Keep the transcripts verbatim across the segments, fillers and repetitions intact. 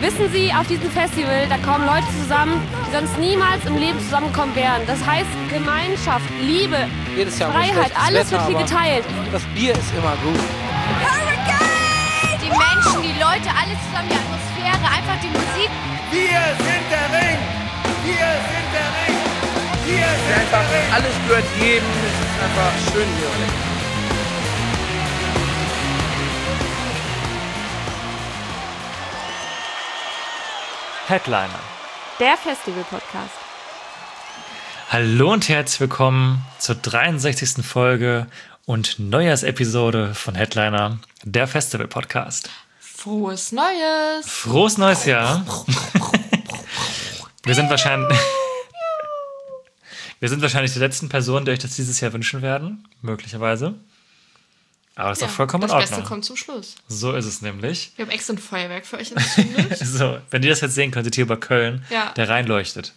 Wissen Sie, auf diesem Festival, da kommen Leute zusammen, die sonst niemals im Leben zusammenkommen wären. Das heißt Gemeinschaft, Liebe, Jedes Jahr Freiheit, alles Wetter, wird hier geteilt. Das Bier ist immer gut. Hurricane! Die Menschen, die Leute, alles zusammen, die Atmosphäre, einfach die Musik. Wir sind der Ring! Wir sind der Ring! Wir sind Einfach der Ring! alles gehört jedem. Es ist einfach schön hier. Headliner. Der Festival-Podcast. Hallo und herzlich willkommen zur dreiundsechzigsten Folge und Neujahrsepisode von Headliner, der Festival-Podcast. Frohes Neues! Frohes neues Jahr. Wir sind wahrscheinlich... Wir sind wahrscheinlich die letzten Personen, die euch das dieses Jahr wünschen werden, möglicherweise. Aber das ist Ja, auch vollkommen in das Ordnung. Beste kommt zum Schluss. So ist es nämlich. Wir haben extra ein Feuerwerk für euch entzündet. So, wenn ihr das jetzt sehen könntet hier über Köln, Ja. der reinleuchtet.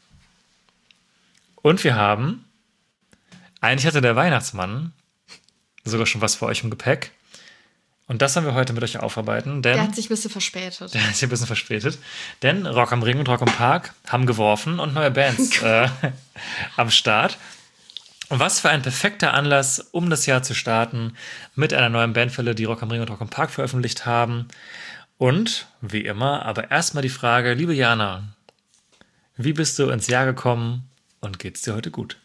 Und wir haben, eigentlich hatte der Weihnachtsmann sogar schon was für euch im Gepäck. Und das haben wir heute mit euch aufarbeiten, denn Der hat sich ein bisschen verspätet. der ist hier ein bisschen verspätet. Denn Rock am Ring und Rock am Park haben geworfen und neue Bands äh, am Start. Und was für ein perfekter Anlass, um das Jahr zu starten mit einer neuen Bandwelle, die Rock am Ring und Rock am Park veröffentlicht haben. Und, wie immer, aber erstmal die Frage, liebe Jana, wie bist du ins Jahr gekommen und geht's dir heute gut?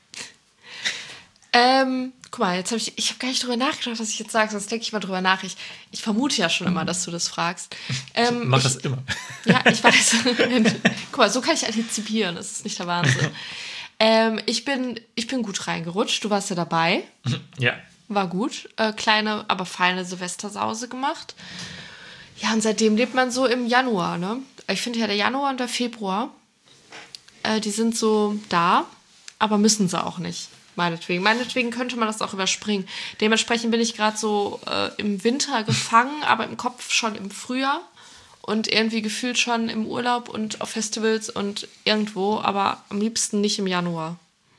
Ähm, guck mal, jetzt habe ich, ich habe gar nicht drüber nachgedacht, was ich jetzt sage, sonst denke ich mal drüber nach. Ich, ich vermute ja schon immer, dass du das fragst. Ähm, Mach ich, das immer. Ja, ich weiß. Guck mal, so kann ich antizipieren, das ist nicht der Wahnsinn. ähm, ich bin, ich bin gut reingerutscht, du warst ja dabei. Ja. War gut. Äh, kleine, aber feine Silvestersause gemacht. Ja, und seitdem lebt man so im Januar, ne? Ich finde ja, der Januar und der Februar, äh, die sind so da, aber müssen sie auch nicht. Meinetwegen. Meinetwegen könnte man das auch überspringen. Dementsprechend bin ich gerade so äh, im Winter gefangen, aber im Kopf schon im Frühjahr und irgendwie gefühlt schon im Urlaub und auf Festivals und irgendwo, aber am liebsten nicht im Januar.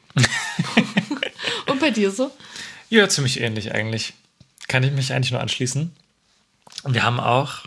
Und bei dir so? Ja, ziemlich ähnlich eigentlich. Kann ich mich eigentlich nur anschließen. Und wir haben auch,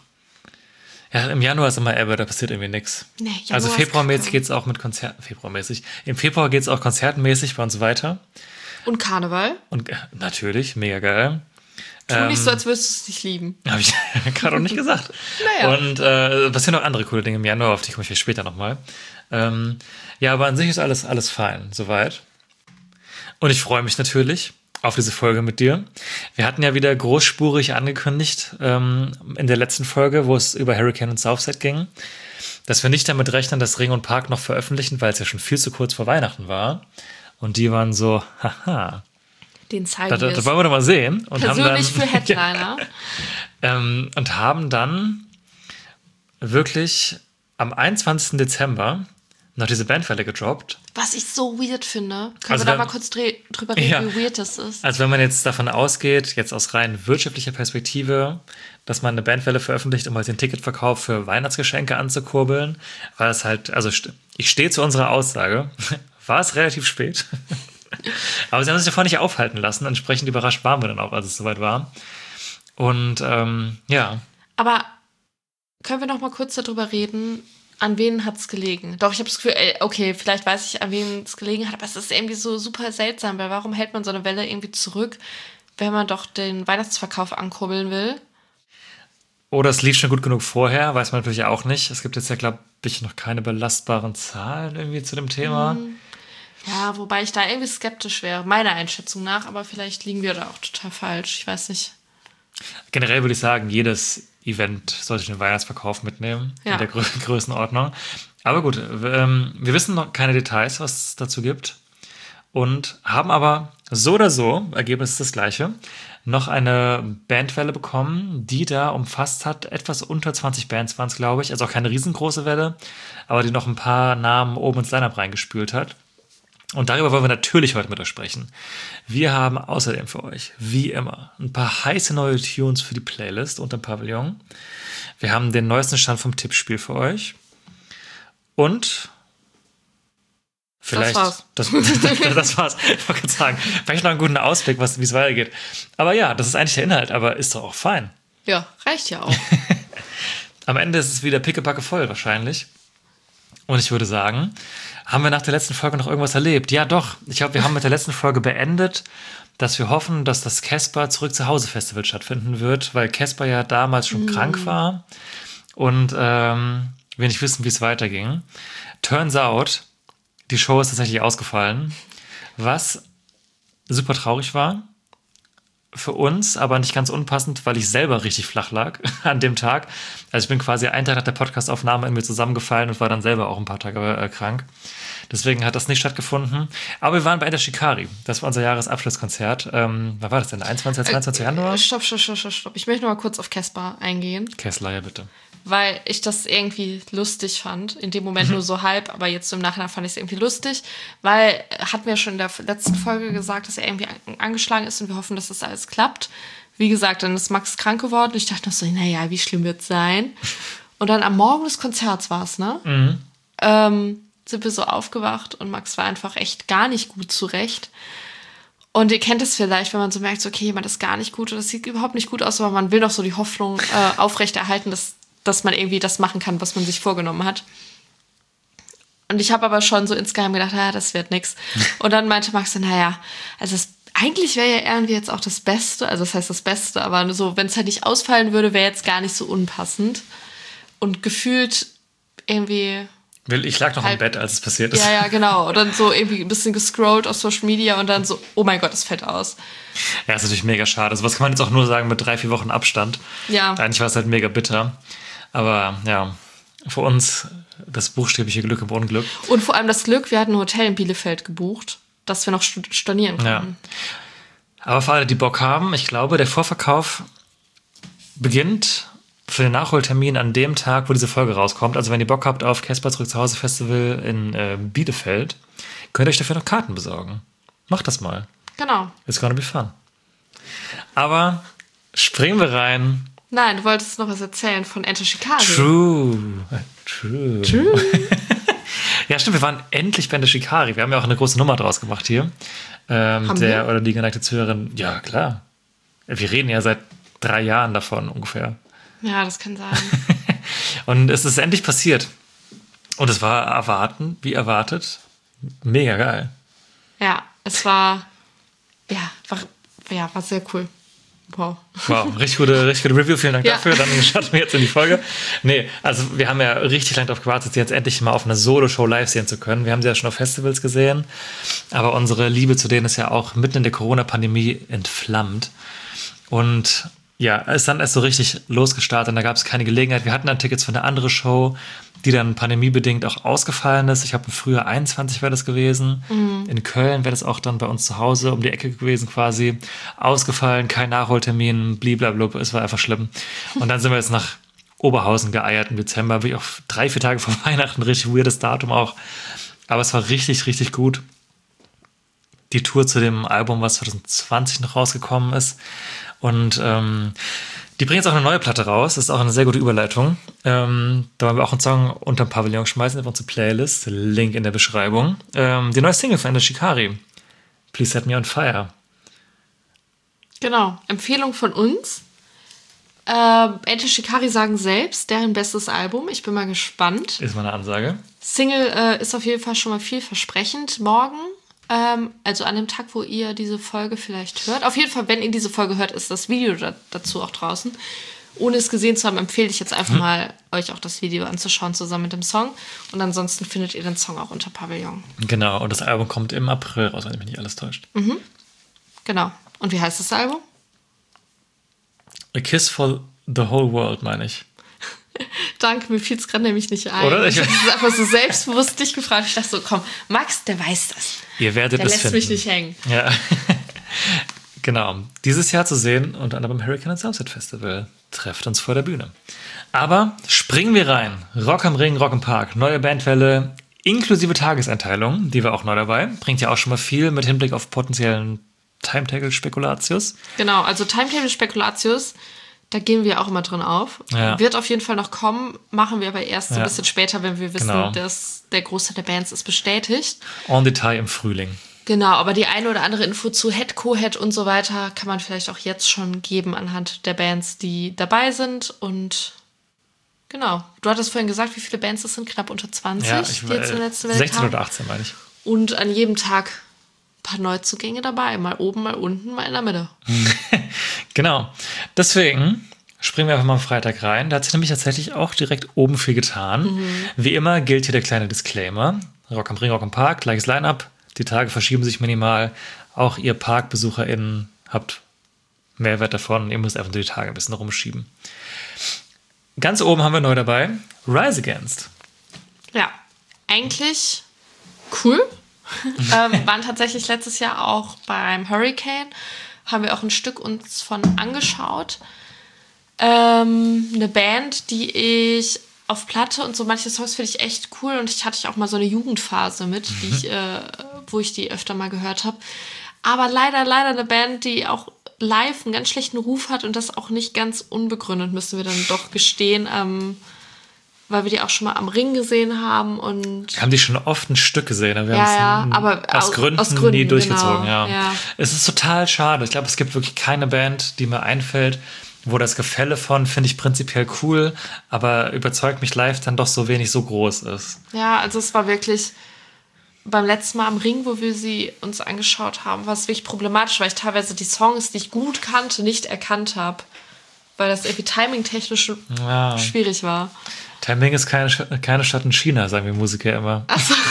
ja, im Januar ist immer Ebbe, da passiert irgendwie nichts. Nee, Januar also ist februarmäßig kacke. geht es auch mit Konzerten, februarmäßig. Im Februar geht es auch konzertenmäßig bei uns weiter. Und Karneval? Und äh, natürlich, mega geil. Tu nicht so, als würdest du es nicht lieben. Habe ich gerade auch nicht gesagt. Naja. Und äh, passieren noch andere coole Dinge im Januar, auf die komme ich vielleicht später nochmal. Ähm, ja, aber an sich ist alles, alles fein, soweit. Und ich freue mich natürlich auf diese Folge mit dir. Wir hatten ja wieder großspurig angekündigt ähm, in der letzten Folge, wo es über Hurricane und Southside ging, dass wir nicht damit rechnen, dass Ring und Park noch veröffentlichen, weil es ja schon viel zu kurz vor Weihnachten war. Und die waren so, haha, Den zeigen da, da, wir da es wollen wir doch mal sehen. Und persönlich haben dann, für Headliner. ähm, und haben dann wirklich am einundzwanzigsten Dezember noch diese Bandwelle gedroppt. Was ich so weird finde. Können Also wir da wenn- mal kurz dreh- drüber reden, Ja. wie weird das ist? Also wenn man jetzt davon ausgeht, jetzt aus rein wirtschaftlicher Perspektive, dass man eine Bandwelle veröffentlicht, um halt den Ticketverkauf für Weihnachtsgeschenke anzukurbeln, war es halt, also st- ich stehe zu unserer Aussage, war es relativ spät. Aber sie haben sich davon nicht aufhalten lassen. Entsprechend überrascht waren wir dann auch, als es soweit war. Und ähm, ja, Aber können wir noch mal kurz darüber reden, an wen hat es gelegen? Doch, ich habe das Gefühl, ey, okay, vielleicht weiß ich, an wen es gelegen hat, aber es ist irgendwie so super seltsam, weil warum hält man so eine Welle irgendwie zurück, wenn man doch den Weihnachtsverkauf ankurbeln will? oder es lief schon gut genug vorher, weiß man natürlich auch nicht. Es gibt jetzt ja, glaube ich, noch keine belastbaren Zahlen irgendwie zu dem Thema. Ja, wobei ich da irgendwie skeptisch wäre, meiner Einschätzung nach, aber vielleicht liegen wir da auch total falsch, ich weiß nicht. Generell würde ich sagen, jedes Event sollte den Weihnachtsverkauf mitnehmen, Ja. in der Grö- Größenordnung. Aber gut, wir, ähm, wir wissen noch keine Details, was es dazu gibt. Und haben aber so oder so, Ergebnis ist das gleiche, noch eine Bandwelle bekommen, die da umfasst hat, etwas unter zwanzig Bands waren es, glaube ich. Also auch keine riesengroße Welle, aber die noch ein paar Namen oben ins Line-Up reingespült hat. Und darüber wollen wir natürlich heute mit euch sprechen. Wir haben außerdem für euch, wie immer, ein paar heiße neue Tunes für die Playlist unter dem Pavillon. Wir haben den neuesten Stand vom Tippspiel für euch. Und vielleicht... war's. Das, das, das war's. Ich wollte gerade sagen, vielleicht noch einen guten Ausblick, was- wie es weitergeht. Aber ja, das ist eigentlich der Inhalt, aber ist doch auch fein. Ja, reicht ja auch. am Ende ist es wieder pickepacke voll wahrscheinlich. Und ich würde sagen, haben wir nach der letzten Folge noch irgendwas erlebt? Ja, doch. Ich glaube, wir haben mit der letzten Folge beendet, dass wir hoffen, dass das Casper zurück zu Hause Festival stattfinden wird, weil Casper ja damals schon mm. krank war und ähm, wir nicht wissen, wie es weiterging. Turns out, die Show ist tatsächlich ausgefallen, was super traurig war. Für uns, aber nicht ganz unpassend, weil ich selber richtig flach lag an dem Tag. Also ich bin quasi einen Tag nach der Podcastaufnahme in mir zusammengefallen und war dann selber auch ein paar Tage äh, krank. Deswegen hat das nicht stattgefunden. Aber wir waren bei Enter Shikari. Das war unser Jahresabschlusskonzert. Ähm, wann war das denn? einundzwanzigsten, zweiundzwanzigsten Januar? Stopp, stopp, stopp, stopp, stopp. Ich möchte noch mal kurz auf Casper eingehen. Kessler, ja bitte. Weil ich das irgendwie lustig fand. In dem Moment nur so halb, aber jetzt im Nachhinein fand ich es irgendwie lustig. Weil, hat mir schon in der letzten Folge gesagt, dass er irgendwie angeschlagen ist und wir hoffen, dass das alles klappt. Wie gesagt, dann ist Max krank geworden. Ich dachte noch so, naja, wie schlimm wird es sein? Und dann am Morgen des Konzerts war es, ne? Mhm. Ähm, sind wir so aufgewacht und Max war einfach echt gar nicht gut zurecht. Und ihr kennt es vielleicht, wenn man so merkt, so, okay, jemand ist gar nicht gut oder das sieht überhaupt nicht gut aus, aber man will noch so die Hoffnung äh, aufrechterhalten, dass, dass man irgendwie das machen kann, was man sich vorgenommen hat. Und ich habe aber schon so insgeheim gedacht, ja, das wird nix. Und dann meinte Max so, naja, also das, eigentlich wäre ja irgendwie jetzt auch das Beste, also das heißt das Beste, aber so, wenn es halt nicht ausfallen würde, wäre jetzt gar nicht so unpassend. Und gefühlt irgendwie... Ich lag noch halb, im Bett, als es passiert ist. Ja, ja, genau. Und dann so irgendwie ein bisschen gescrollt auf Social Media und dann so, oh mein Gott, das fällt aus. Ja, ist natürlich mega schade. Also was kann man jetzt auch nur sagen mit drei, vier Wochen Abstand. Ja. Eigentlich war es halt mega bitter. Aber ja, für uns das buchstäbliche Glück im Unglück. Und vor allem das Glück, wir hatten ein Hotel in Bielefeld gebucht, dass wir noch stornieren konnten. Ja. Aber für alle, die Bock haben, ich glaube, der Vorverkauf beginnt für den Nachholtermin an dem Tag, wo diese Folge rauskommt. Also wenn ihr Bock habt auf Casper zurück zu Hause Festival in äh, Bielefeld, könnt ihr euch dafür noch Karten besorgen. Macht das mal. Genau. It's gonna be fun. Aber springen wir rein. Nein, du wolltest noch was erzählen von Enter Shikari. True. True. True. Ja, stimmt, wir waren endlich bei Enter Shikari. Wir haben ja auch eine große Nummer draus gemacht hier. Ähm, haben der wir? oder die geneigte Zuhörerin, ja klar. Wir reden ja seit drei Jahren davon ungefähr. Ja, das kann sein. Und es ist endlich passiert. Und es war erwarten, wie erwartet, mega geil. Ja, es war, ja, war, ja, war sehr cool. Wow. Wow, richtig gute, richtig gute Review, vielen Dank Ja. dafür. Dann starten wir jetzt in die Folge. Nee, also wir haben ja richtig lange darauf gewartet, sie jetzt endlich mal auf einer Solo-Show live sehen zu können. Wir haben sie ja schon auf Festivals gesehen, aber unsere Liebe zu denen ist ja auch mitten in der Corona-Pandemie entflammt. Und ja, ist dann erst so richtig losgestartet und da gab es keine Gelegenheit. Wir hatten dann Tickets für eine andere Show, die dann pandemiebedingt auch ausgefallen ist. Ich glaube, im Frühjahr einundzwanzig wäre das gewesen. Mhm. In Köln wäre das auch dann bei uns zu Hause um die Ecke gewesen quasi. Ausgefallen, kein Nachholtermin, bliblablub, es war einfach schlimm. Und dann sind wir jetzt nach Oberhausen geeiert im Dezember, wie auch drei, vier Tage vor Weihnachten, richtig weirdes Datum auch. Aber es war richtig, richtig gut. Die Tour zu dem Album, was zwanzig zwanzig noch rausgekommen ist. Und ähm, die bringen jetzt auch eine neue Platte raus. Das ist auch eine sehr gute Überleitung. Ähm, da wollen wir auch einen Song unter dem Pavillon schmeißen auf unsere Playlist. Link in der Beschreibung. Ähm, die neue Single von Enter Shikari. Please Set Me on Fire. Genau. Empfehlung von uns. Ähm, Enter Shikari sagen selbst, deren bestes Album. Ich bin mal gespannt. Ist mal eine Ansage. Single äh, ist auf jeden Fall schon mal vielversprechend. Morgen, ähm, also an dem Tag, wo ihr diese Folge vielleicht hört. Auf jeden Fall, wenn ihr diese Folge hört, ist das Video da, dazu auch draußen. Ohne es gesehen zu haben, empfehle ich jetzt einfach hm. mal, euch auch das Video anzuschauen, zusammen mit dem Song. Und ansonsten findet ihr den Song auch unter Pavillon. Genau, und das Album kommt im April raus, wenn mich nicht alles täuscht. Mhm. Genau. Und wie heißt das Album? A Kiss for the Whole World, meine ich. Danke, mir fiel es gerade nämlich nicht ein. Oder? Ich habe es einfach so selbstbewusst dich gefragt. Ich dachte so, komm, Max, der weiß das. Ihr werdet der es lässt finden. mich nicht hängen. Ja. Genau. Dieses Jahr zu sehen, unter anderem beim Hurricane and Sunset Festival. Trefft uns vor der Bühne. Aber springen wir rein. Rock am Ring, Rock im Park. Neue Bandwelle, inklusive Tageseinteilung, die war auch neu dabei. Bringt ja auch schon mal viel mit Hinblick auf potenziellen Timetable-Spekulatius. Genau, also Timetable-Spekulatius, da gehen wir auch immer drin auf. Ja. Wird auf jeden Fall noch kommen, machen wir aber erst so Ja. ein bisschen später, wenn wir wissen, Genau. dass der Großteil der Bands ist bestätigt. En Detail im Frühling. Genau, aber die eine oder andere Info zu Head, Co-Head und so weiter kann man vielleicht auch jetzt schon geben anhand der Bands, die dabei sind. Und Genau. Du hattest vorhin gesagt, wie viele Bands es sind, knapp unter zwanzig, Ja, ich, die jetzt in der letzten Welle sechzehn kamen. oder achtzehn, meine ich. Und an jedem Tag ein paar Neuzugänge dabei. Mal oben, mal unten, mal in der Mitte. Genau. Deswegen springen wir einfach mal am Freitag rein. Da hat sich nämlich tatsächlich auch direkt oben viel getan. Mhm. Wie immer gilt hier der kleine Disclaimer. Rock am Ring, Rock am Park, gleiches Line-Up. Die Tage verschieben sich minimal. Auch ihr ParkbesucherInnen habt Mehrwert davon. Ihr müsst einfach nur die Tage ein bisschen rumschieben. Ganz oben haben wir neu dabei Rise Against. Ja, eigentlich cool. ähm, waren tatsächlich letztes Jahr auch beim Hurricane. Haben wir auch ein Stück uns von angeschaut. Ähm, eine Band, die ich auf Platte und so manche Songs finde ich echt cool. Und ich hatte auch mal so eine Jugendphase mit, die ich, äh, wo ich die öfter mal gehört habe. Aber leider, leider eine Band, die auch live einen ganz schlechten Ruf hat und das auch nicht ganz unbegründet, müssen wir dann doch gestehen, ähm, weil wir die auch schon mal am Ring gesehen haben. Und Wir haben die schon oft ein Stück gesehen, aber wir Ja, haben es ja, aber aus, aus- Gründen aus Gründen, nie durchgezogen. genau, Ja. ja. Es ist total schade. Ich glaube, es gibt wirklich keine Band, die mir einfällt, wo das Gefälle von, finde ich prinzipiell cool, aber überzeugt mich live dann doch so wenig so groß ist. Ja, also es war wirklich beim letzten Mal am Ring, wo wir sie uns angeschaut haben, war es wirklich problematisch, weil ich teilweise die Songs, die ich gut kannte, nicht erkannt habe, weil das irgendwie timing-technisch Ja. schwierig war. Timing ist keine, Sch- keine Stadt in China, sagen wir Musiker immer. Ach so.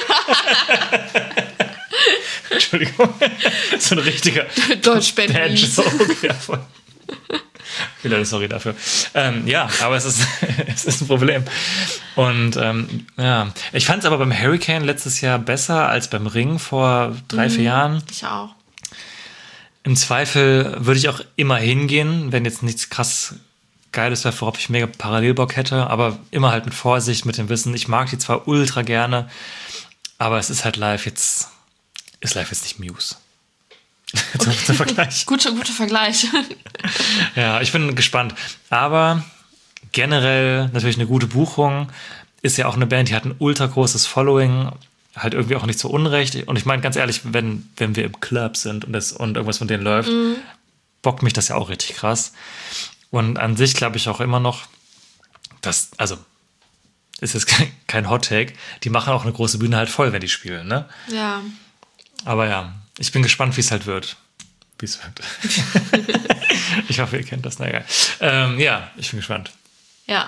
Entschuldigung. So ein richtiger Deutsch-Berlin. Band-Joke. Ja, voll. Okay, Leute, sorry dafür. Ähm, ja, aber es ist, es ist ein Problem. Und ähm, ja, ich fand es aber beim Hurricane letztes Jahr besser als beim Ring vor drei, vier Jahren. Ich auch. Im Zweifel würde ich auch immer hingehen, wenn jetzt nichts krass Geiles wäre, worauf ich mega Parallelbock hätte, aber immer halt mit Vorsicht, mit dem Wissen, ich mag die zwar ultra gerne, aber es ist halt live jetzt, ist live jetzt nicht Muse. Zum, zum Vergleich. Guter, guter Vergleich. Ja, ich bin gespannt. Aber generell natürlich eine gute Buchung. Ist ja auch eine Band, die hat ein ultra großes Following. Halt irgendwie auch nicht so unrecht. Und ich meine, ganz ehrlich, wenn, wenn wir im Club sind und, das, und irgendwas von denen läuft, mhm. bockt mich das ja auch richtig krass. Und an sich glaube ich auch immer noch, dass, also, ist jetzt kein, kein Hot-Take, die machen auch eine große Bühne halt voll, wenn die spielen, ne? Ja. Aber ja, ich bin gespannt, wie es halt wird. Wie es wird. Ich hoffe, ihr kennt das. Na egal. Ähm, ja, ich bin gespannt. Ja.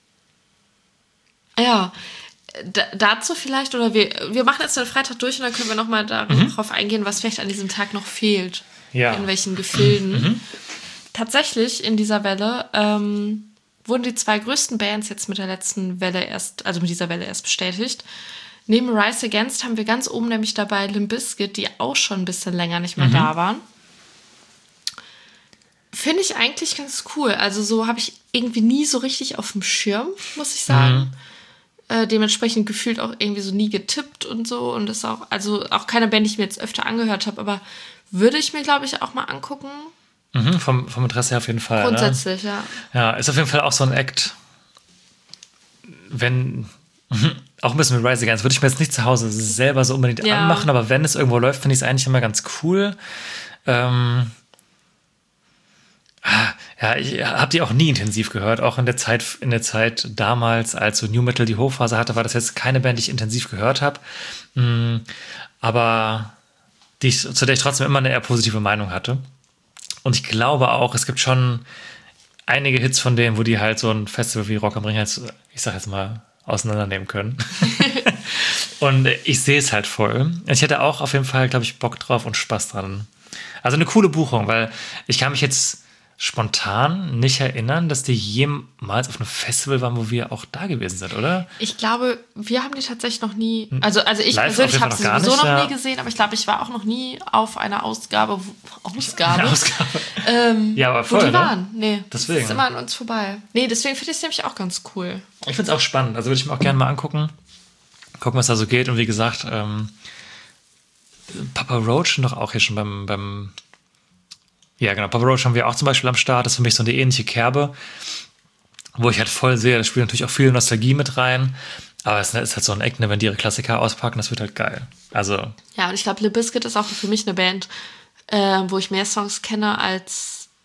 Ja. D- dazu vielleicht, oder wir, wir machen jetzt den Freitag durch und dann können wir nochmal darauf mhm. eingehen, was vielleicht an diesem Tag noch fehlt. Ja. In welchen Gefilden. Mhm. Tatsächlich in dieser Welle ähm, wurden die zwei größten Bands jetzt mit der letzten Welle erst, also mit dieser Welle erst bestätigt. Neben Rise Against haben wir ganz oben nämlich dabei Limp Bizkit, die auch schon ein bisschen länger nicht mehr mhm. da waren. Finde ich eigentlich ganz cool. Also so habe ich irgendwie nie so richtig auf dem Schirm, muss ich sagen. Mhm. Äh, dementsprechend gefühlt auch irgendwie so nie getippt und so. Und ist auch, also auch keine Band, die ich mir jetzt öfter angehört habe, aber würde ich mir, glaube ich, auch mal angucken. Mhm, vom, vom Interesse her auf jeden Fall. Grundsätzlich, ne? ja. Ja, ist auf jeden Fall auch so ein Act, wenn, auch ein bisschen mit Rise Against, würde ich mir jetzt nicht zu Hause selber so unbedingt ja. anmachen, aber wenn es irgendwo läuft, finde ich es eigentlich immer ganz cool. Ähm, ja, ich habe die auch nie intensiv gehört, auch in der Zeit, in der Zeit damals, als so New Metal die Hochphase hatte, war das jetzt keine Band, die ich intensiv gehört habe, mhm, aber die ich, zu der ich trotzdem immer eine eher positive Meinung hatte. Und ich glaube auch, es gibt schon einige Hits von denen, wo die halt so ein Festival wie Rock am Ring halt, ich sag jetzt mal, auseinandernehmen können. Und ich sehe es halt voll. Ich hätte auch auf jeden Fall, glaube ich, Bock drauf und Spaß dran. Also eine coole Buchung, weil ich kann mich jetzt spontan nicht erinnern, dass die jemals auf einem Festival waren, wo wir auch da gewesen sind, oder? Ich glaube, wir haben die tatsächlich noch nie, also, also ich Live persönlich habe noch sie gar sowieso nicht, noch ja. nie gesehen, aber ich glaube, ich war auch noch nie auf einer Ausgabe, wo, Ausgabe, Eine Ausgabe. Ähm, Ja, aber voll, wo die ne? waren. Nee, Deswegen. das ist immer an uns vorbei. Nee, deswegen finde ich es nämlich auch ganz cool. Ich finde es auch spannend, also würde ich mir auch gerne mal angucken, gucken, was da so geht. Und wie gesagt, ähm, Papa Roach noch auch hier schon beim, beim ja genau, Papa Roach haben wir auch zum Beispiel am Start, das ist für mich so eine ähnliche Kerbe, wo ich halt voll sehe, da spielt natürlich auch viel Nostalgie mit rein, aber es ist halt so ein Eck, ne, wenn die ihre Klassiker auspacken, das wird halt geil. Also Ja, und ich glaube, Limp Bizkit ist auch für mich eine Band, äh, wo ich mehr Songs kenne, als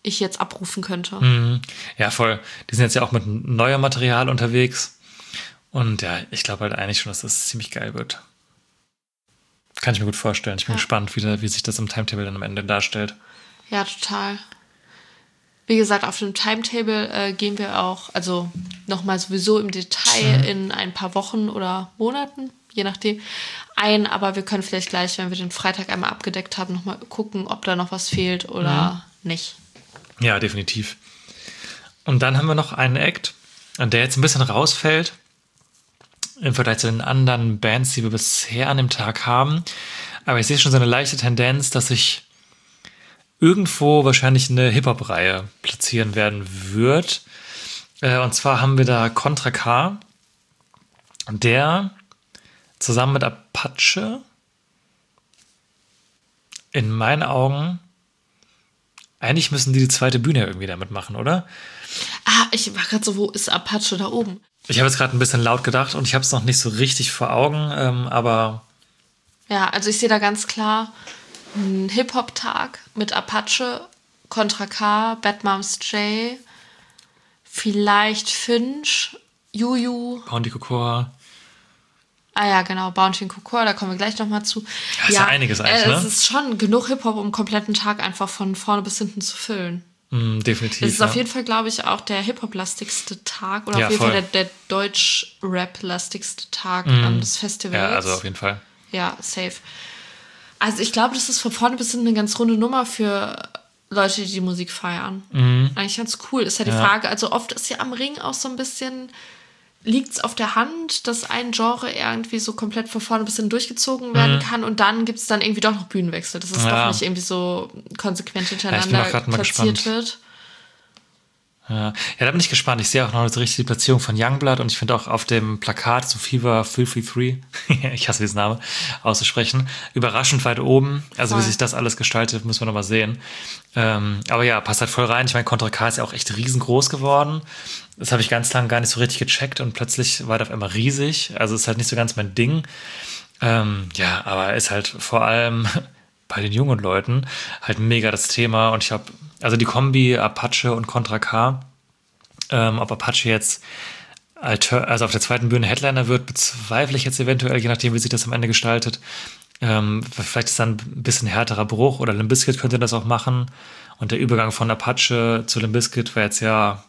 ich jetzt abrufen könnte. Mhm. Ja, voll. Die sind jetzt ja auch mit neuem Material unterwegs. Und ja, ich glaube halt eigentlich schon, dass das ziemlich geil wird. Kann ich mir gut vorstellen. Ich bin Ja. gespannt, wie, da, wie sich das im Timetable dann am Ende darstellt. Ja, total. Wie gesagt, auf dem Timetable äh, gehen wir auch, also nochmal sowieso im Detail Mhm. in ein paar Wochen oder Monaten, je nachdem, ein. Aber wir können vielleicht gleich, wenn wir den Freitag einmal abgedeckt haben, nochmal gucken, ob da noch was fehlt oder nicht. Ja, definitiv. Und dann haben wir noch einen Act, der jetzt ein bisschen rausfällt im Vergleich zu den anderen Bands, die wir bisher an dem Tag haben. Aber ich sehe schon so eine leichte Tendenz, dass sich irgendwo wahrscheinlich eine Hip-Hop-Reihe platzieren werden wird. Äh, und zwar haben wir da Contra K, der zusammen mit Apache in meinen Augen, eigentlich müssen die die zweite Bühne irgendwie damit machen, oder? Ah, ich war gerade so, wo ist Apache da oben? Ich habe jetzt gerade ein bisschen laut gedacht und ich habe es noch nicht so richtig vor Augen, ähm, aber Ja, also ich sehe da ganz klar einen Hip-Hop-Tag mit Apache, Contra K, Bad Moms J, vielleicht Finch, Juju, Poundy Kokor. ah ja, genau, Bounty und Kokor, da kommen wir gleich nochmal zu. Ja, ist ja einiges eigentlich, äh, ne? Es ist schon genug Hip-Hop, um einen kompletten Tag einfach von vorne bis hinten zu füllen. Mm, definitiv. Es ist ja. auf jeden Fall, glaube ich, auch der Hip-Hop-lastigste Tag oder Ja, auf jeden voll. Fall der, der Deutsch-Rap-lastigste Tag ähm, des Festivals. Ja, also auf jeden Fall. Ja, safe. Also ich glaube, das ist von vorne bis hinten eine ganz runde Nummer für Leute, die die Musik feiern. Eigentlich ganz cool. Ist ja die Ja. Frage, also oft ist ja am Ring auch so ein bisschen, liegt es auf der Hand, dass ein Genre irgendwie so komplett von vorne bis hinten durchgezogen werden kann und dann gibt es dann irgendwie doch noch Bühnenwechsel, dass es Ja. doch nicht irgendwie so konsequent bin hintereinander auch grad mal platziert gespannt. wird. Ja. ja, da bin ich gespannt. Ich sehe auch noch so richtig die Platzierung von Youngblood und ich finde auch auf dem Plakat so Fever drei vier drei, ich hasse diesen Namen, auszusprechen, überraschend weit oben. Also Voll. wie sich das alles gestaltet, müssen wir noch mal sehen. Ähm, aber ja, passt halt voll rein. Ich meine, Contra K ist ja auch echt riesengroß geworden. Das habe ich ganz lange gar nicht so richtig gecheckt und plötzlich war das auf einmal riesig. Also ist halt nicht so ganz mein Ding. Ähm, ja, aber ist halt vor allem bei den jungen Leuten halt mega das Thema. Und ich habe, also die Kombi Apache und Contra K, ähm, ob Apache jetzt alter, also auf der zweiten Bühne Headliner wird, bezweifle ich jetzt eventuell, je nachdem, wie sich das am Ende gestaltet. Ähm, vielleicht ist dann ein bisschen härterer Bruch oder Limp Bizkit könnte das auch machen. Und der Übergang von Apache zu Limp Bizkit war jetzt ja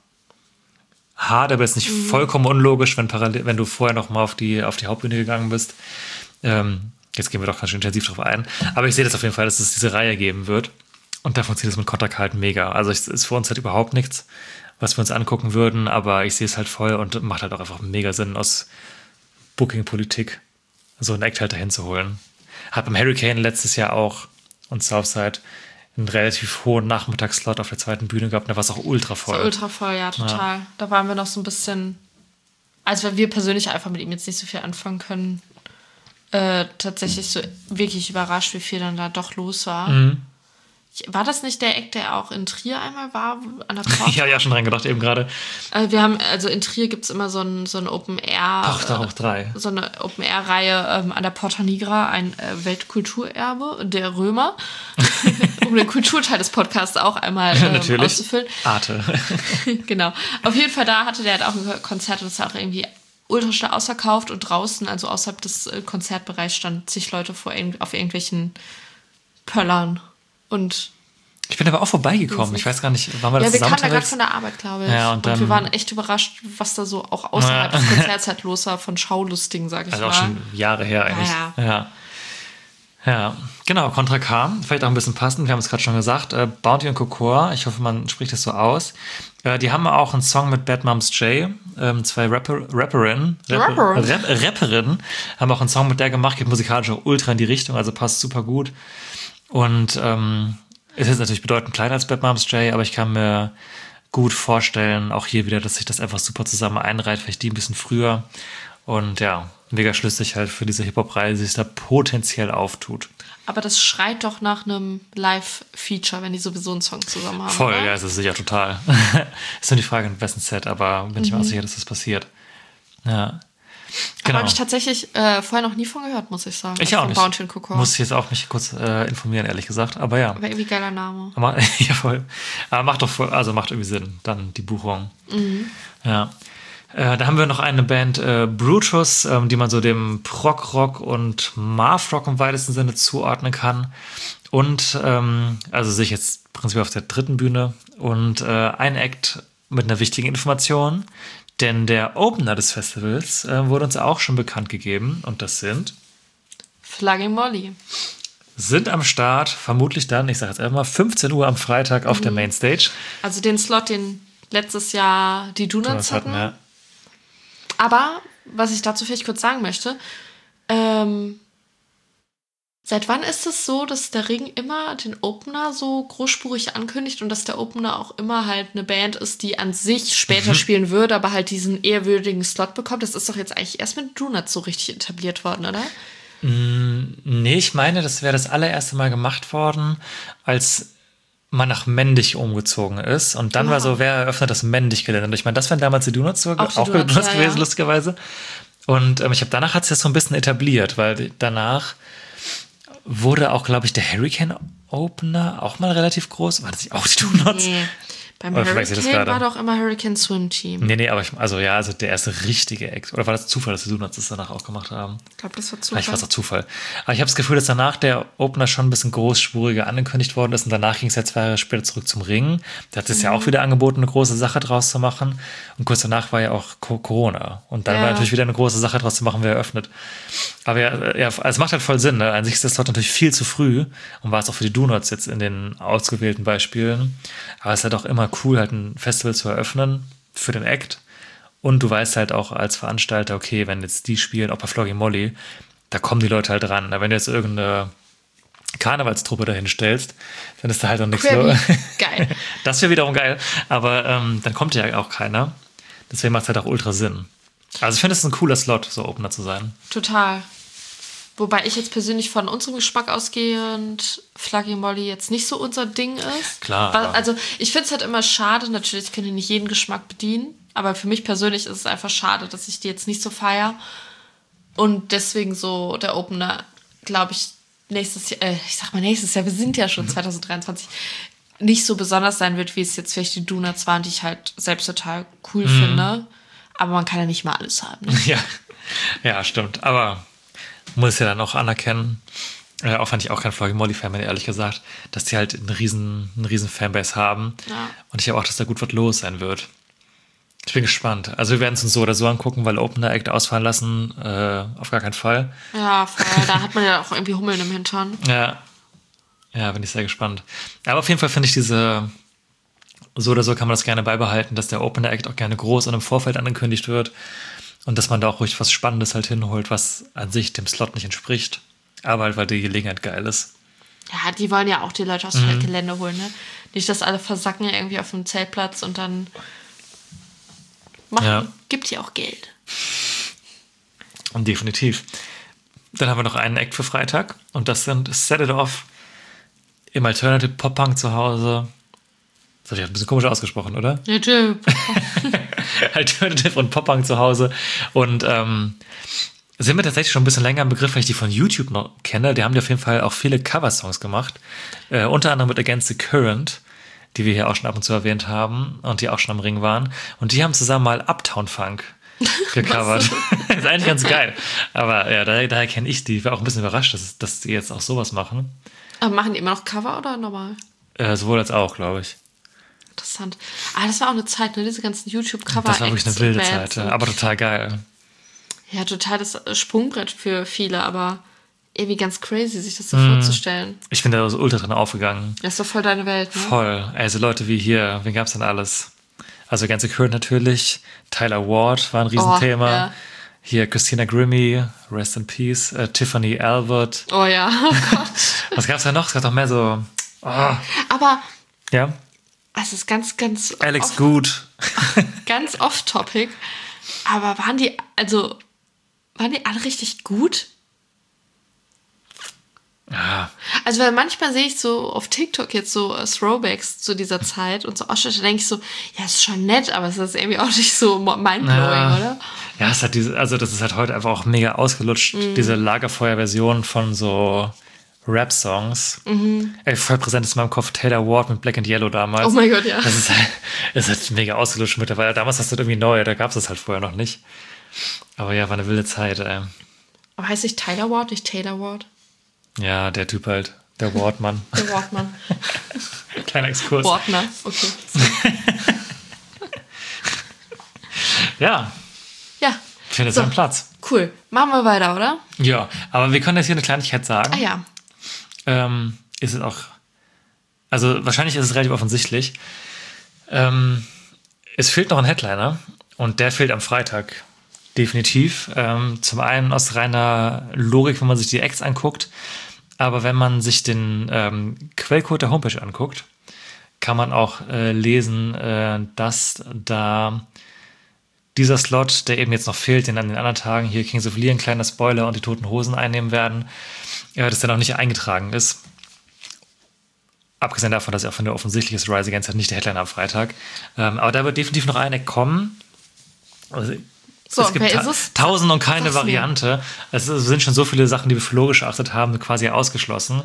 hart, aber jetzt nicht vollkommen unlogisch, wenn, parallel, wenn du vorher noch mal auf die, auf die Hauptbühne gegangen bist. Ähm, jetzt gehen wir doch ganz schön intensiv drauf ein. Aber ich sehe das auf jeden Fall, dass es diese Reihe geben wird. Und da funktioniert es mit Contra K halt mega. Also es ist für uns halt überhaupt nichts, was wir uns angucken würden, aber ich sehe es halt voll und macht halt auch einfach mega Sinn aus Booking-Politik, so einen Act halt dahin zu holen. Hat beim Hurricane letztes Jahr auch und Southside einen relativ hohen Nachmittagsslot auf der zweiten Bühne gehabt, da war es auch ultra voll. So ultra voll, ja, total. Da waren wir noch so ein bisschen, als wenn wir persönlich einfach mit ihm jetzt nicht so viel anfangen können, äh, tatsächlich so wirklich überrascht, wie viel dann da doch los war. Mhm. Ich, war das nicht der Eck, der auch in Trier einmal war, an der Porta? Ich habe ja schon dran gedacht, eben gerade. äh, wir haben, also in Trier gibt es immer so ein, so ein Open Air. Tochter hoch drei. So eine Open Air Reihe ähm, an der Porta Nigra, ein äh, Weltkulturerbe der Römer, um den Kulturteil des Podcasts auch einmal ähm, Natürlich. auszufüllen. Arte. Genau. Auf jeden Fall, da hatte der halt auch ein Konzert und das war auch irgendwie ultra schnell ausverkauft und draußen, also außerhalb des äh, Konzertbereichs, standen zig Leute vor irgend- auf irgendwelchen Pöllern. Und Ich bin aber auch vorbeigekommen. Ich weiß gar nicht, waren wir das ja, wir zusammen kamen da gerade unterwegs? von der Arbeit, glaube ich. Ja, und und dann- wir waren echt überrascht, was da so auch außerhalb Ja. des Konzerts halt los war, von Schaulustigen, sag ich Also mal. auch schon Jahre her eigentlich. Ja, ja. Ja, genau, Contra K, vielleicht auch ein bisschen passend, wir haben es gerade schon gesagt, äh, Bounty und Kokor, ich hoffe, man spricht das so aus. Äh, die haben auch einen Song mit Bad Moms J, ähm, zwei Rapper, Rapperinnen, Rapper, Rapper. Rap, Rapperinnen, haben auch einen Song mit der gemacht, geht musikalisch auch ultra in die Richtung, also passt super gut. Und ähm, ist jetzt natürlich bedeutend kleiner als Bad Moms J, aber ich kann mir gut vorstellen, auch hier wieder, dass sich das einfach super zusammen einreiht, vielleicht die ein bisschen früher. Und ja, mega schlüssig halt für diese Hip-Hop-Reihe, die sich da potenziell auftut. Aber das schreit doch nach einem Live-Feature, wenn die sowieso einen Song zusammen haben. Voll, oder? ja, das ist sicher total. Ist nur die Frage, in wessen Set, aber bin ich mir auch sicher, dass das passiert. Ja. Aber Genau. Habe ich tatsächlich äh, vorher noch nie von gehört, muss ich sagen. Ich also auch von nicht. Bounty and Cocoa. Muss ich jetzt auch mich kurz äh, informieren, ehrlich gesagt. Aber ja. Aber irgendwie geiler Name. Aber, ja, voll. Aber macht doch voll, also macht irgendwie Sinn, dann die Buchung. Mhm. Ja. Äh, da haben wir noch eine Band, äh, Brutus, ähm, die man so dem Prog-Rock und Math-Rock im weitesten Sinne zuordnen kann. Und, ähm, also sehe ich jetzt prinzipiell auf der dritten Bühne. Und äh, ein Act mit einer wichtigen Information, denn der Opener des Festivals äh, wurde uns auch schon bekannt gegeben. Und das sind... Flogging Molly. Sind am Start, vermutlich dann, ich sage jetzt einfach mal, fünfzehn Uhr am Freitag auf mhm. der Mainstage. Also den Slot, den letztes Jahr die Donuts hatten. hatten ja. Aber, was ich dazu vielleicht kurz sagen möchte, ähm, seit wann ist es so, dass der Ring immer den Opener so großspurig ankündigt und dass der Opener auch immer halt eine Band ist, die an sich später mhm. spielen würde, aber halt diesen ehrwürdigen Slot bekommt? Das ist doch jetzt eigentlich erst mit Donuts so richtig etabliert worden, oder? Mm, nee, ich meine, das wäre das allererste Mal gemacht worden, als man nach Mendig umgezogen ist. Und dann Wow. war so, wer eröffnet das Mendig-Gelände? Und ich meine, das wären damals die Donuts, so, auch, die auch Donuts, Donuts ja, gewesen, ja. lustigerweise. Und ähm, ich habe danach hat sich das so ein bisschen etabliert, weil danach wurde auch, glaube ich, der Hurricane Opener auch mal relativ groß. War das nicht auch die Donuts? Nee. Beim Oder verwechsel ich das Hurricane gerade? war doch immer Hurricane Swim Team. Nee, nee, aber ich, also ja, also der erste richtige Act. Oder war das Zufall, dass die Donuts das danach auch gemacht haben? Ich glaube, das war Vielleicht Zufall. war es auch Zufall. Aber ich habe das Gefühl, dass danach der Opener schon ein bisschen großspuriger angekündigt worden ist und danach ging es ja zwei Jahre später zurück zum Ring. Da hat es Mhm. ja auch wieder angeboten, eine große Sache draus zu machen. Und kurz danach war ja auch Co- Corona. Und dann Ja. war natürlich wieder eine große Sache draus zu machen, wer eröffnet. Aber ja, ja, es macht halt voll Sinn. Ne? An sich ist das dort natürlich viel zu früh und war es auch für die Donuts jetzt in den ausgewählten Beispielen. Aber es ist halt auch immer cool, halt ein Festival zu eröffnen für den Act. Und du weißt halt auch als Veranstalter, okay, wenn jetzt die spielen, auch bei Flogging Molly, da kommen die Leute halt ran. Wenn du jetzt irgendeine Karnevalstruppe dahin stellst, dann ist da halt noch nichts Krabby. los. Geil. Das wäre wiederum geil. Aber ähm, dann kommt ja auch keiner. Deswegen macht es halt auch ultra Sinn. Also ich finde, es ist ein cooler Slot, so Opener zu sein. Total. Wobei ich jetzt persönlich von unserem Geschmack ausgehend Flogging Molly jetzt nicht so unser Ding ist. Klar. Weil, also ich finde es halt immer schade, natürlich, ich kann hier nicht jeden Geschmack bedienen, aber für mich persönlich ist es einfach schade, dass ich die jetzt nicht so feiere. Und deswegen so der Opener, glaube ich, nächstes Jahr, äh, ich sag mal nächstes Jahr, wir sind ja schon zwanzig dreiundzwanzig, nicht so besonders sein wird, wie es jetzt vielleicht die Donuts waren, die ich halt selbst total cool Mhm. finde. Aber man kann ja nicht mal alles haben. Ne? Ja. Ja, stimmt. Aber muss ja dann auch anerkennen, äh, auch wenn ich auch kein Flogging Molly-Fan bin, ehrlich gesagt, dass die halt einen riesen, einen riesen Fanbase haben. Ja. Und ich glaube auch, dass da gut was los sein wird. Ich bin gespannt. Also wir werden es uns so oder so angucken, weil Opener Act ausfallen lassen, äh, auf gar keinen Fall. Ja, voll. Da hat man ja auch irgendwie Hummeln im Hintern. Ja. Ja, bin ich sehr gespannt. Aber auf jeden Fall finde ich diese, so oder so kann man das gerne beibehalten, dass der Opener Act auch gerne groß und im Vorfeld angekündigt wird. Und dass man da auch ruhig was Spannendes halt hinholt, was an sich dem Slot nicht entspricht. Aber halt, weil die Gelegenheit geil ist. Ja, die wollen ja auch die Leute aus dem mhm. Gelände holen, ne? Nicht, dass alle versacken irgendwie auf dem Zeltplatz und dann machen, Ja. gibt die auch Geld. Und definitiv. Dann haben wir noch einen Act für Freitag. Und das sind Set It Off im Alternative Pop-Punk zu Hause. Das habe ich ein bisschen komisch ausgesprochen, oder? Ja, tschö. Alternative und Pop-Punk zu Hause. Und ähm, sind mir tatsächlich schon ein bisschen länger im Begriff, weil ich die von YouTube noch kenne. Die haben ja auf jeden Fall auch viele Cover-Songs gemacht. Äh, unter anderem mit Against the Current, die wir hier auch schon ab und zu erwähnt haben und die auch schon am Ring waren. Und die haben zusammen mal Uptown Funk gecovert. Ist eigentlich ganz geil. Aber ja, daher, daher kenne ich die. Ich war auch ein bisschen überrascht, dass, dass die jetzt auch sowas machen. Aber machen die immer noch Cover oder normal? Äh, sowohl als auch, glaube ich. Interessant. Ah, das war auch eine Zeit, ne? Diese ganzen YouTube-Cover. Das war wirklich eine wilde Bands Zeit, und- ja. Aber total geil. Ja, total das Sprungbrett für viele, aber irgendwie ganz crazy, sich das so Mhm. vorzustellen. Ich bin da so ultra drin aufgegangen. Das ist doch voll deine Welt, ne? Voll. Also Leute wie hier, wen gab's denn alles? Also ganze Current natürlich. Tyler Ward war ein Riesenthema. Oh, ja. Hier Christina Grimmie, Rest in Peace. Äh, Tiffany Albert. Oh ja, oh Gott. Was gab's da noch? Es gab doch mehr so... Oh. Aber Ja. es ist ganz, ganz Alex off, Good. ganz off-topic. Aber waren die, also, waren die alle richtig gut? Ja. Also, weil manchmal sehe ich so auf TikTok jetzt so äh, Throwbacks zu dieser Zeit und so Ausschnitte, da denke ich so, ja, ist schon nett, aber es ist irgendwie auch nicht so mindblowing, Ja. oder? Ja, es hat diese, also das ist halt heute einfach auch mega ausgelutscht, Mhm. diese Lagerfeuer-Version von so Rap-Songs. Mhm. Ey, voll präsent ist in meinem Kopf Taylor Ward mit Black and Yellow damals. Oh mein Gott, ja. Das ist halt, das ist halt mega ausgelutscht mittlerweile. Damals hast du das irgendwie neu, da gab es das halt vorher noch nicht. Aber ja, war eine wilde Zeit, ey. Aber heißt nicht Tyler Ward, nicht Taylor Ward? Ja, der Typ halt, der Ward-Mann. Der Wardmann. Kleiner Exkurs. Wardner, okay. Ja, Ja, findet So. seinen Platz. cool. Machen wir weiter, oder? Ja, aber wir können jetzt hier eine Kleinigkeit sagen. Ah ja. ähm, ist es auch, also wahrscheinlich ist es relativ offensichtlich. Ähm, es fehlt noch ein Headliner und der fehlt am Freitag. Definitiv. Ähm, zum einen aus reiner Logik, wenn man sich die Acts anguckt, aber wenn man sich den ähm, Quellcode der Homepage anguckt, kann man auch äh, lesen, äh, dass da dieser Slot, der eben jetzt noch fehlt, den an den anderen Tagen hier Kings of Leon, kleiner Spoiler, und die Toten Hosen einnehmen werden, ja, dass der noch nicht eingetragen ist. Abgesehen davon, dass er auch von der offensichtlich ist, Rise Against hat nicht der Headliner am Freitag. Ähm, aber da wird definitiv noch eine kommen. Also, So, es gibt wer ta- ist es? tausend und keine Sag's mir. Variante. Es sind schon so viele Sachen, die wir für logisch erachtet haben, quasi ausgeschlossen.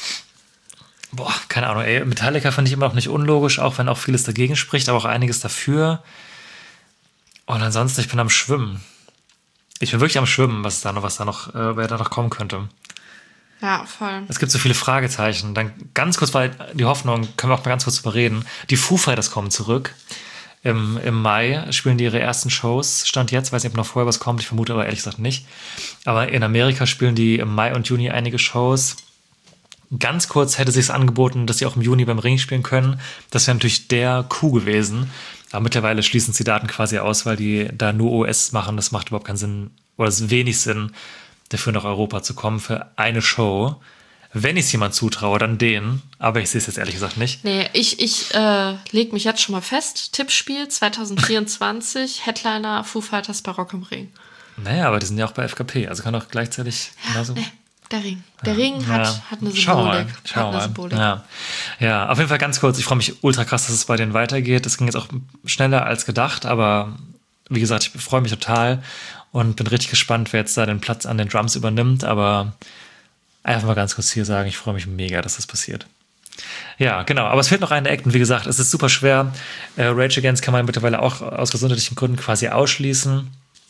Boah, keine Ahnung, ey. Metallica finde ich immer noch nicht unlogisch, auch wenn auch vieles dagegen spricht, aber auch einiges dafür. Und ansonsten, ich bin am Schwimmen. Ich bin wirklich am Schwimmen, was da noch, was da noch, äh, wer da noch kommen könnte. Ja, voll. Es gibt so viele Fragezeichen. Dann ganz kurz, weil die Hoffnung, können wir auch mal ganz kurz drüber reden. Die Foo Fighters kommen zurück. Im, Im Mai spielen die ihre ersten Shows. Stand jetzt, weiß nicht, ob noch vorher was kommt. Ich vermute aber ehrlich gesagt nicht. Aber in Amerika spielen die im Mai und Juni einige Shows. Ganz kurz hätte sich es angeboten, dass sie auch im Juni beim Ring spielen können. Das wäre natürlich der Coup gewesen. Aber mittlerweile schließen sie Daten quasi aus, weil die da nur O S machen. Das macht überhaupt keinen Sinn, oder es ist wenig Sinn, dafür nach Europa zu kommen für eine Show. Wenn ich es jemand zutraue, dann den. Aber ich sehe es jetzt ehrlich gesagt nicht. Nee, ich, ich äh, leg mich jetzt schon mal fest. Tippspiel zwanzig vierundzwanzig, Headliner Foo Fighters bei Rock am Ring. Naja, aber die sind ja auch bei F K P. Also kann auch gleichzeitig genauso. Nee, der Ring. Der Ring hat, Ja. hat eine Symbolik. Schauen wir mal. hat Schauen eine wir Symbolik. mal. Ja. ja, auf jeden Fall ganz kurz. Ich freue mich ultra krass, dass es bei denen weitergeht. Es ging jetzt auch schneller als gedacht, aber wie gesagt, ich freue mich total und bin richtig gespannt, wer jetzt da den Platz an den Drums übernimmt. Aber einfach mal ganz kurz hier sagen, ich freue mich mega, dass das passiert. Ja, genau. Aber es fehlt noch eine Act und wie gesagt, es ist super schwer. Äh, Rage Against kann man mittlerweile auch aus gesundheitlichen Gründen quasi ausschließen.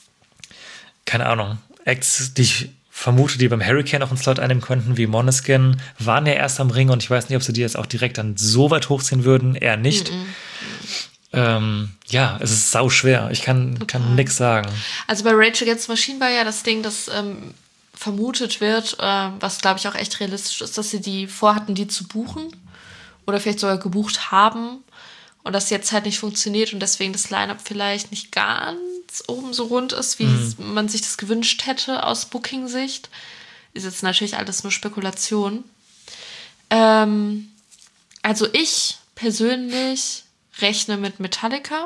Keine Ahnung. Acts, die ich vermute, die beim Hurricane auch einen Slot einnehmen könnten, wie Måneskin, waren ja erst am Ring und ich weiß nicht, ob sie die jetzt auch direkt dann so weit hochziehen würden. Eher nicht. Mhm. Ähm, ja, es ist sau schwer. Ich kann, kann nichts sagen. Also bei Rage Against the Machine war ja das Ding, das ähm, vermutet wird, äh, was glaube ich auch echt realistisch ist, dass sie die vorhatten, die zu buchen oder vielleicht sogar gebucht haben und das jetzt halt nicht funktioniert und deswegen das Line-Up vielleicht nicht ganz oben so rund ist, wie Mhm. man sich das gewünscht hätte aus Booking-Sicht. Ist jetzt natürlich alles nur Spekulation. Ähm, also ich persönlich rechne mit Metallica,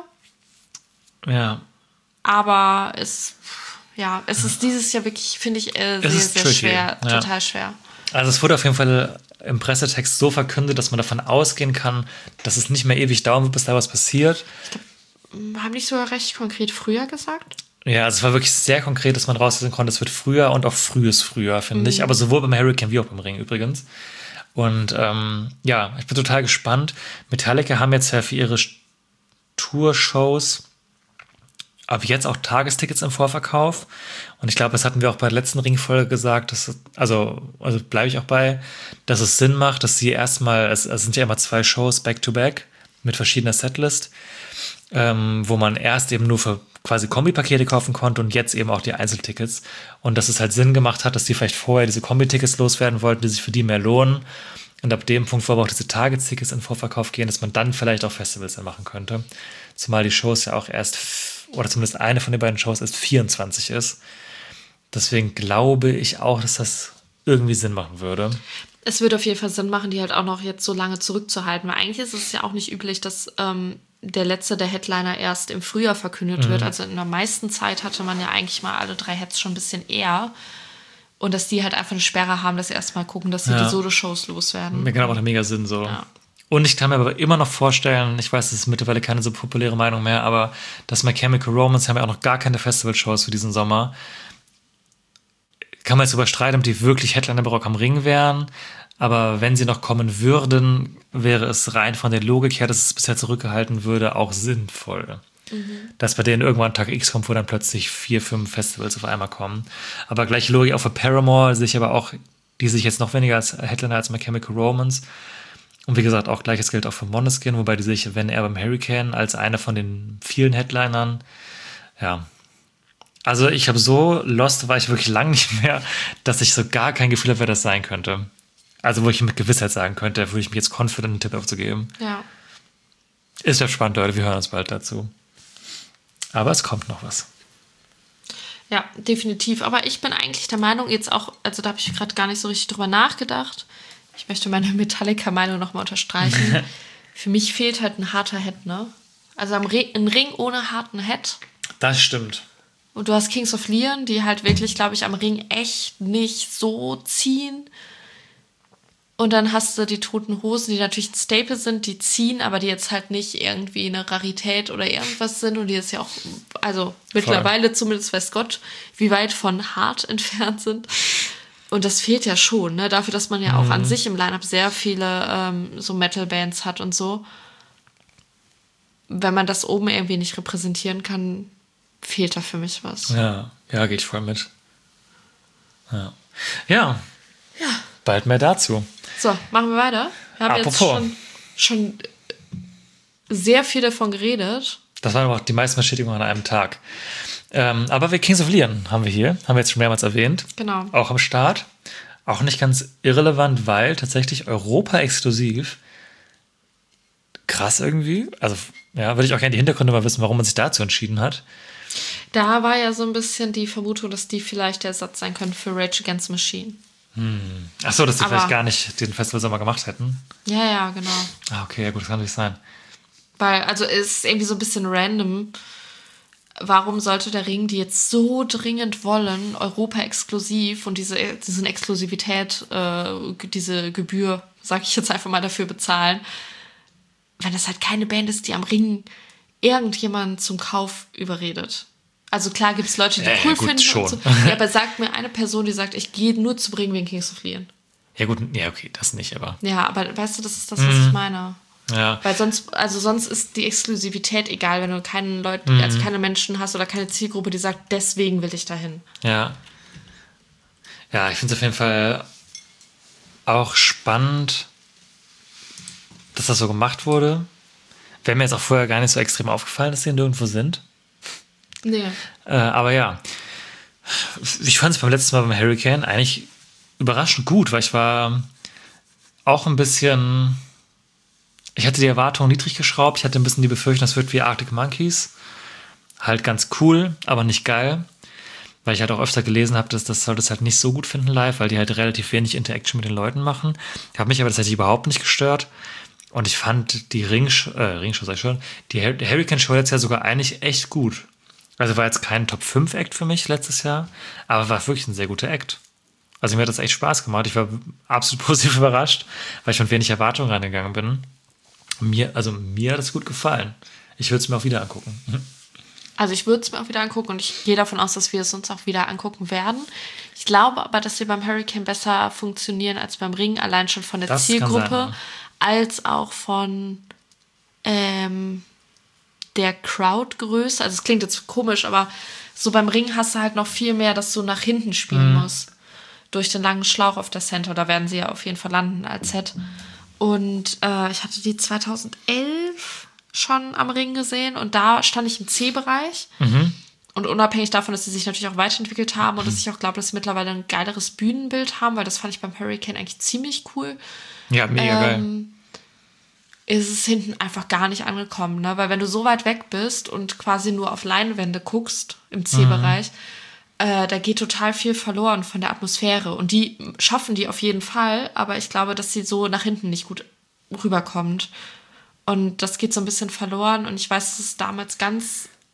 Ja. aber es, ja, es ist dieses Jahr wirklich, finde ich, äh, sehr, ist sehr tricky, schwer, ja. total schwer. Also es wurde auf jeden Fall im Pressetext so verkündet, dass man davon ausgehen kann, dass es nicht mehr ewig dauern wird, bis da was passiert. Haben nicht sogar recht konkret früher gesagt? Ja, also es war wirklich sehr konkret, dass man rauslesen konnte, es wird früher und auch frühes früher, finde ich. Aber sowohl beim Hurricane wie auch beim Ring übrigens. Und ähm, ja, ich bin total gespannt. Metallica haben jetzt ja für ihre Tour-Shows ab jetzt auch Tagestickets im Vorverkauf. Und ich glaube, das hatten wir auch bei der letzten Ringfolge gesagt, dass es, also, also bleibe ich auch bei, dass es Sinn macht, dass sie erstmal, es, es sind ja immer zwei Shows back-to-back mit verschiedener Setlist, ähm, wo man erst eben nur für quasi Kombipakete kaufen konnte und jetzt eben auch die Einzeltickets. Und dass es halt Sinn gemacht hat, dass die vielleicht vorher diese Kombitickets loswerden wollten, die sich für die mehr lohnen. Und ab dem Punkt, wo aber auch diese Tagestickets in Vorverkauf gehen, dass man dann vielleicht auch Festivals dann machen könnte. Zumal die Shows ja auch erst, oder zumindest eine von den beiden Shows erst vierundzwanzig ist. Deswegen glaube ich auch, dass das irgendwie Sinn machen würde. Es würde auf jeden Fall Sinn machen, die halt auch noch jetzt so lange zurückzuhalten, weil eigentlich ist es ja auch nicht üblich, dass ähm, der letzte der Headliner erst im Frühjahr verkündet Mhm. wird. Also in der meisten Zeit hatte man ja eigentlich mal alle drei Heads schon ein bisschen eher. Und dass die halt einfach eine Sperre haben, dass sie erstmal gucken, dass sie Ja. die Solo-Shows loswerden. Mir genau, macht mega Sinn so. Ja. Und ich kann mir aber immer noch vorstellen, ich weiß, das ist mittlerweile keine so populäre Meinung mehr, aber das My Chemical Romance haben ja auch noch gar keine Festivalshows für diesen Sommer. Kann man jetzt überstreiten, ob die wirklich Headliner bei Rock am Ring wären. Aber wenn sie noch kommen würden, wäre es rein von der Logik her, dass es bisher zurückgehalten würde, auch sinnvoll. Mhm. Dass bei denen irgendwann Tag X kommt, wo dann plötzlich vier, fünf Festivals auf einmal kommen. Aber gleiche Logik auch für Paramore, sehe ich aber auch, die sich jetzt noch weniger als Headliner als My Chemical Romance. Und wie gesagt, auch gleiches gilt auch für Måneskin, wobei die sich, wenn er beim Hurricane, als einer von den vielen Headlinern, ja. Also ich habe so, Lost war ich wirklich lang nicht mehr, dass ich so gar kein Gefühl habe, wer das sein könnte. Also wo ich mit Gewissheit sagen könnte, würde ich mich jetzt confident einen Tipp aufzugeben. Ja. Ist ja spannend, Leute, wir hören uns bald dazu. Aber es kommt noch was. Ja, definitiv. Aber ich bin eigentlich der Meinung, jetzt auch, also da habe ich gerade gar nicht so richtig drüber nachgedacht. Ich möchte meine Metallica-Meinung nochmal unterstreichen. Für mich fehlt halt ein harter Head, ne? Also ein Ring ohne harten Head. Das stimmt. Und du hast Kings of Leon, die halt wirklich, glaube ich, am Ring echt nicht so ziehen. Und dann hast du die Toten Hosen, die natürlich ein Staple sind, die ziehen, aber die jetzt halt nicht irgendwie eine Rarität oder irgendwas sind. Und die jetzt ja auch, also mittlerweile zumindest weiß Gott, wie weit von hart entfernt sind. Und das fehlt ja schon, ne? Dafür, dass man ja auch mhm. an sich im Line-Up sehr viele ähm, so Metal-Bands hat und so. Wenn man das oben irgendwie nicht repräsentieren kann, fehlt da für mich was. Ja, ja, geht voll mit. Ja. Ja. Ja. Bald mehr dazu. So, machen wir weiter. Wir haben Apropos. jetzt schon, schon sehr viel davon geredet. Das waren aber auch die meisten Bestätigungen an einem Tag. Ähm, aber wir Kings of Leon haben wir hier, haben wir jetzt schon mehrmals erwähnt. Genau. Auch am Start. Auch nicht ganz irrelevant, weil tatsächlich Europa exklusiv. Krass irgendwie. Also, ja, würde ich auch gerne die Hintergründe mal wissen, warum man sich dazu entschieden hat. Da war ja so ein bisschen die Vermutung, dass die vielleicht der Ersatz sein können für Rage Against the Machine. Hm. Ach so, dass die Aber vielleicht gar nicht den Festivalsommer gemacht hätten. Ja, ja, genau. Ah, okay, ja gut, das kann natürlich sein. Weil, also es ist irgendwie so ein bisschen random. Warum sollte der Ring, die jetzt so dringend wollen, Europa exklusiv und diese, diese Exklusivität, äh, diese Gebühr, sag ich jetzt einfach mal, dafür bezahlen, wenn das halt keine Band ist, die am Ring irgendjemanden zum Kauf überredet? Also klar gibt es Leute, die äh, cool gut, finden. schon. Und so. Ja, aber sagt mir eine Person, die sagt, ich gehe nur zu Ring wegen Kings of Leon. Ja gut, ja okay, das nicht, aber... Ja, aber weißt du, das ist das, was Mhm. ich meine. Ja. Weil sonst, also sonst ist die Exklusivität egal, wenn du keinen Leuten, Mhm. also keine Menschen hast oder keine Zielgruppe, die sagt, deswegen will ich dahin. Ja. Ja, ich finde es auf jeden Fall auch spannend, dass das so gemacht wurde. Wäre mir jetzt auch vorher gar nicht so extrem aufgefallen, dass die nirgendwo sind. Nee. Äh, aber ja, ich fand es beim letzten Mal beim Hurricane eigentlich überraschend gut, weil ich war auch ein bisschen... Ich hatte die Erwartungen niedrig geschraubt. Ich hatte ein bisschen die Befürchtung, das wird wie Arctic Monkeys. Halt ganz cool, aber nicht geil. Weil ich halt auch öfter gelesen habe, dass das soll das halt nicht so gut finden live, weil die halt relativ wenig Interaction mit den Leuten machen. Hat mich aber tatsächlich überhaupt nicht gestört. Und ich fand die Ring-Show, äh, Ring-Show sag ich schon, die Hurricane-Show letztes Jahr sogar eigentlich echt gut. Also war jetzt kein Top fünf Act für mich letztes Jahr, aber war wirklich ein sehr guter Act. Also mir hat das echt Spaß gemacht. Ich war absolut positiv überrascht, weil ich mit wenig Erwartungen reingegangen bin. Mir, also mir hat es gut gefallen. Ich würde es mir auch wieder angucken. Also ich würde es mir auch wieder angucken und ich gehe davon aus, dass wir es uns auch wieder angucken werden. Ich glaube aber, dass wir beim Hurricane besser funktionieren als beim Ring, allein schon von der Das Zielgruppe, kann sein, ja. als auch von ähm, der Crowdgröße. Also es klingt jetzt komisch, aber so beim Ring hast du halt noch viel mehr, dass du nach hinten spielen Mhm. musst. Durch den langen Schlauch auf der Center. Da werden sie ja auf jeden Fall landen als Set. Und äh, ich hatte die zweitausendelf schon am Ring gesehen und da stand ich im C-Bereich. Mhm. Und unabhängig davon, dass sie sich natürlich auch weiterentwickelt haben und dass ich auch glaube, dass sie mittlerweile ein geileres Bühnenbild haben, weil das fand ich beim Hurricane eigentlich ziemlich cool. Ja, mega geil. Ähm, ist es hinten einfach gar nicht angekommen, ne? Weil wenn du so weit weg bist und quasi nur auf Leinwände guckst im C-Bereich, äh, da geht total viel verloren von der Atmosphäre. Und die schaffen die auf jeden Fall, aber ich glaube, dass sie so nach hinten nicht gut rüberkommt. Und das geht so ein bisschen verloren. Und ich weiß, dass es damals ganz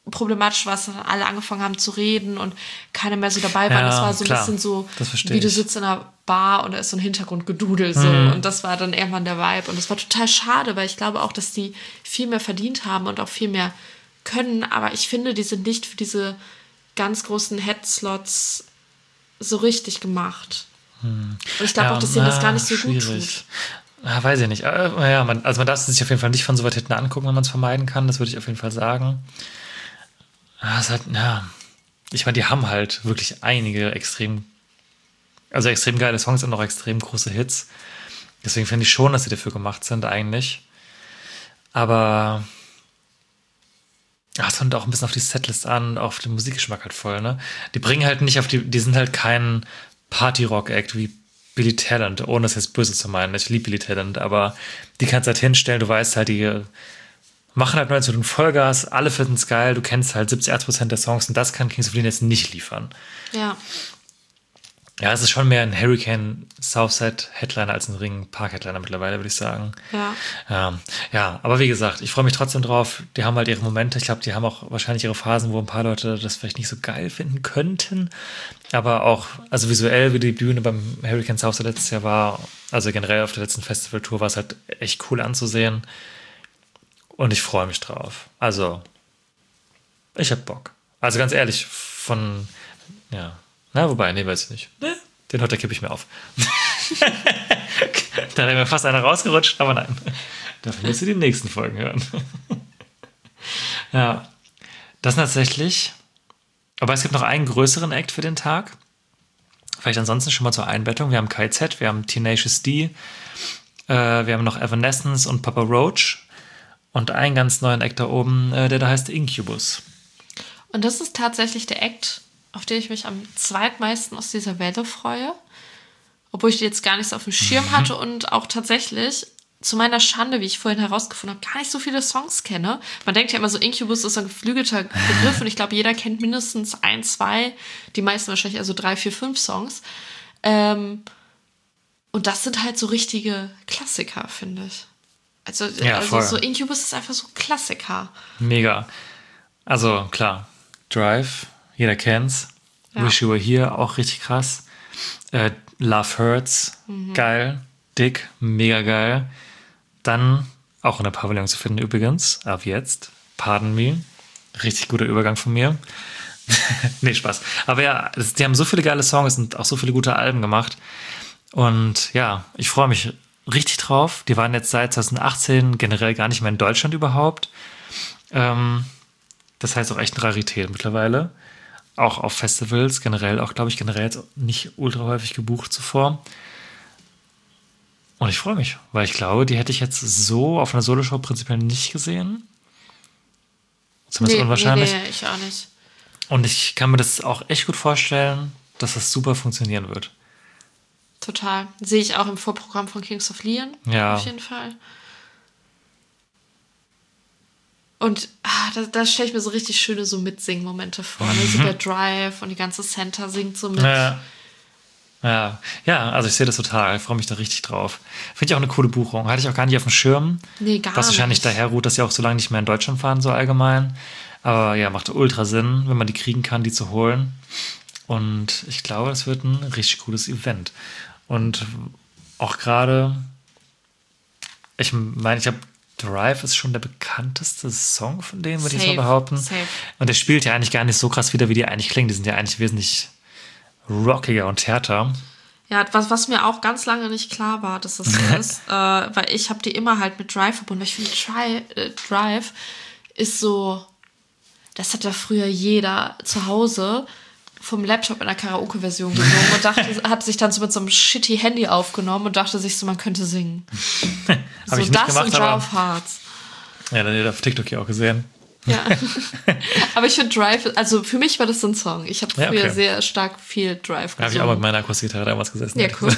problematisch war, dass dann alle angefangen haben zu reden und keiner mehr so dabei war. Ja, das war so ein klar. bisschen so, Das verstehe wie du ich. sitzt in einer Bar und da ist so ein Hintergrundgedudel so. Mhm. Und das war dann irgendwann der Vibe. Und das war total schade, weil ich glaube auch, dass die viel mehr verdient haben und auch viel mehr können. Aber ich finde, die sind nicht für diese ganz großen Headslots so richtig gemacht. Und ich glaube Ja, auch, dass denen das gar nicht so schwierig. gut tut. Ja, weiß ich nicht. Äh, Ja, man, also man darf es sich auf jeden Fall nicht von so weit hinten angucken, wenn man es vermeiden kann. Das würde ich auf jeden Fall sagen. Ja, es ist halt, ja. Ich meine, die haben halt wirklich einige extrem, also extrem geile Songs und auch extrem große Hits. Deswegen finde ich schon, dass sie dafür gemacht sind, eigentlich. Aber ja, es kommt auch ein bisschen auf die Setlist an, auf den Musikgeschmack halt voll, ne? Die bringen halt nicht auf die, die sind halt kein Party-Rock-Act wie Billy Talent, ohne es jetzt böse zu meinen. Ich liebe Billy Talent, aber die kannst du halt hinstellen, du weißt halt, die machen halt neunzehn Minuten Vollgas, alle finden es geil, du kennst halt siebzig, achtzig Prozent der Songs und das kann Kings of Leon jetzt nicht liefern. Ja. Ja, es ist schon mehr ein Hurricane Southside Headliner als ein Ring Park Headliner mittlerweile, würde ich sagen. Ja. Ja, ja, aber wie gesagt, ich freue mich trotzdem drauf. Die haben halt ihre Momente. Ich glaube, die haben auch wahrscheinlich ihre Phasen, wo ein paar Leute das vielleicht nicht so geil finden könnten. Aber auch, also visuell, wie die Bühne beim Hurricane Southside letztes Jahr war, also generell auf der letzten Festivaltour, war es halt echt cool anzusehen. Und ich freue mich drauf. Also, ich hab Bock. Also ganz ehrlich, von, ja, na, wobei, nee, weiß ich nicht. Nee, den Hotter kippe ich mir auf. Da wäre mir fast einer rausgerutscht, aber nein. Dafür musst du die nächsten Folgen hören. Ja, das tatsächlich. Aber es gibt noch einen größeren Act für den Tag. Vielleicht ansonsten schon mal zur Einbettung. Wir haben K Z, wir haben Tenacious D, äh, wir haben noch Evanescence und Papa Roach und einen ganz neuen Act da oben, äh, der da heißt Incubus. Und das ist tatsächlich der Act, auf den ich mich am zweitmeisten aus dieser Welle freue. Obwohl ich die jetzt gar nicht so auf dem Schirm Mhm. hatte und auch tatsächlich zu meiner Schande, wie ich vorhin herausgefunden habe, gar nicht so viele Songs kenne. Man denkt ja immer so, Incubus ist ein geflügelter Begriff und ich glaube, jeder kennt mindestens ein, zwei, die meisten wahrscheinlich also drei, vier, fünf Songs. Ähm, und das sind halt so richtige Klassiker, finde ich. Also, Ja, also voll. so Incubus ist einfach so Klassiker. Mega. Also klar, Drive, jeder kennt's. Ja. Wish You Were Here, auch richtig krass. Äh, Love Hurts, geil. Dick, mega geil. Dann auch in der Pavillon zu finden übrigens, ab jetzt. Pardon Me. Richtig guter Übergang von mir. Nee, Spaß. Aber ja, das, die haben so viele geile Songs und auch so viele gute Alben gemacht. Und ja, ich freue mich richtig drauf. Die waren jetzt seit zwanzig achtzehn generell gar nicht mehr in Deutschland überhaupt. Ähm, das heißt auch echt eine Rarität mittlerweile. Auch auf Festivals, generell, auch glaube ich generell jetzt nicht ultra häufig gebucht zuvor. Und ich freue mich, weil ich glaube, die hätte ich jetzt so auf einer Soloshow prinzipiell nicht gesehen. Zumindest Nee, unwahrscheinlich. nee, nee, ich auch nicht. Und ich kann mir das auch echt gut vorstellen, dass das super funktionieren wird. Total. Sehe ich auch im Vorprogramm von Kings of Leon. Ja. Auf jeden Fall. Und ah, da, da stelle ich mir so richtig schöne so Mitsingen-Momente vor. Ne? So der Drive und die ganze Center singt so mit. Ja. Ja, ja, also ich sehe das total. Ich freue mich da richtig drauf. Finde ich auch eine coole Buchung. Hatte ich auch gar nicht auf dem Schirm. Nee, gar Was wahrscheinlich nicht. daher ruht, dass sie auch so lange nicht mehr in Deutschland fahren, so allgemein. Aber ja, macht ultra Sinn, wenn man die kriegen kann, die zu holen. Und ich glaube, es wird ein richtig cooles Event. Und auch gerade, ich meine, ich habe Drive ist schon der bekannteste Song von denen, würde ich so Safe, behaupten. safe. Und der spielt ja eigentlich gar nicht so krass wieder, wie die eigentlich klingen. Die sind ja eigentlich wesentlich rockiger und härter. Ja, was, was mir auch ganz lange nicht klar war, dass das so ist, äh, weil ich habe die immer halt mit Drive verbunden. Weil ich finde, Tri- äh, Drive ist so, das hat ja früher jeder zu Hause vom Laptop in der Karaoke-Version gesungen und dachte, hat sich dann so mit so einem shitty Handy aufgenommen und dachte sich so, man könnte singen. Habe so ich nicht das gemacht, und aber Drive Hearts. ja, dann hat ihr auf TikTok ja auch gesehen. Ja. Aber ich finde Drive, also für mich war das so ein Song. Ich habe Ja, früher okay. sehr stark viel Drive Da habe ich auch mit meiner Akustikgitarre damals gesessen. Ja, cool.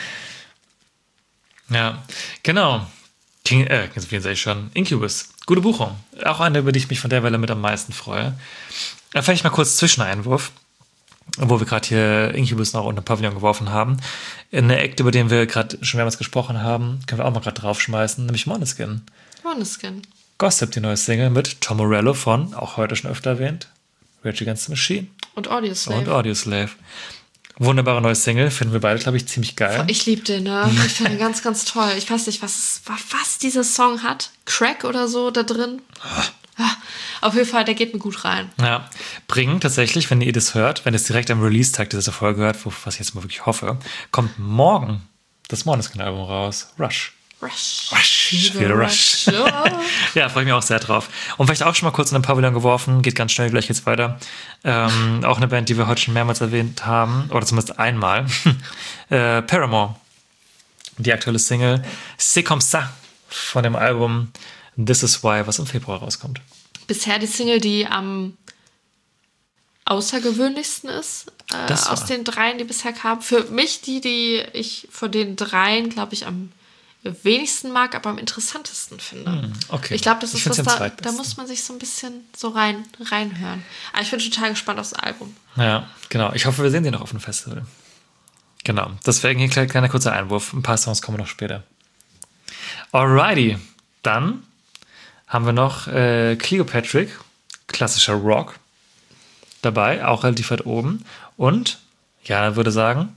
Ja, genau. King, äh, Kings of Leon sag ich schon. Incubus. Gute Buchung. Auch eine, über die ich mich von der Welle mit am meisten freue. Da vielleicht mal kurz Zwischeneinwurf, wo wir gerade hier Incubus noch unter den Pavillon geworfen haben. Eine Act, über den wir gerade schon mehrmals gesprochen haben, können wir auch mal gerade draufschmeißen, nämlich Måneskin. Måneskin. Gossip, die neue Single mit Tom Morello von, auch heute schon öfter erwähnt, Rage Against the Machine. Und Audioslave. Und Audioslave. Wunderbare neue Single, finden wir beide, glaube ich, ziemlich geil. Ich liebe den, ne? Ich finde ihn ganz, ganz toll. Ich weiß nicht, was, es, was dieser Song hat. Crack oder so da drin. Ah, auf jeden Fall, der geht mir gut rein. Ja, bringen tatsächlich, wenn ihr das hört, wenn ihr es direkt am Release-Tag dieser Folge hört, was ich jetzt mal wirklich hoffe, kommt morgen das Måneskin-Album raus. Rush. Rush. Rush. Wieder Rush. Rush. Ja, freue ich mich auch sehr drauf. Und vielleicht auch schon mal kurz in den Pavillon geworfen, geht ganz schnell, gleich geht's weiter. Ähm, auch eine Band, die wir heute schon mehrmals erwähnt haben, oder zumindest einmal. äh, Paramore. Die aktuelle Single C'est comme ça von dem Album This Is Why, was im Februar rauskommt. Bisher die Single, die am außergewöhnlichsten ist äh, Das war- aus den dreien, die bisher kamen. Für mich die, die ich von den dreien, glaube ich, am wenigsten mag, aber am interessantesten finde. okay. Ich glaube, das Ich ist find's was den da, zweitbesten. da muss man sich so ein bisschen so rein reinhören. Aber ich bin total gespannt aufs Album. Ja, genau. Ich hoffe, wir sehen die noch auf dem Festival. Genau. Deswegen hier ein kleiner kurzer Einwurf. Ein paar Songs kommen noch später. Alrighty. Dann haben wir noch äh, Cleopatrick, klassischer Rock, dabei, auch relativ weit oben. Und, Jana würde sagen,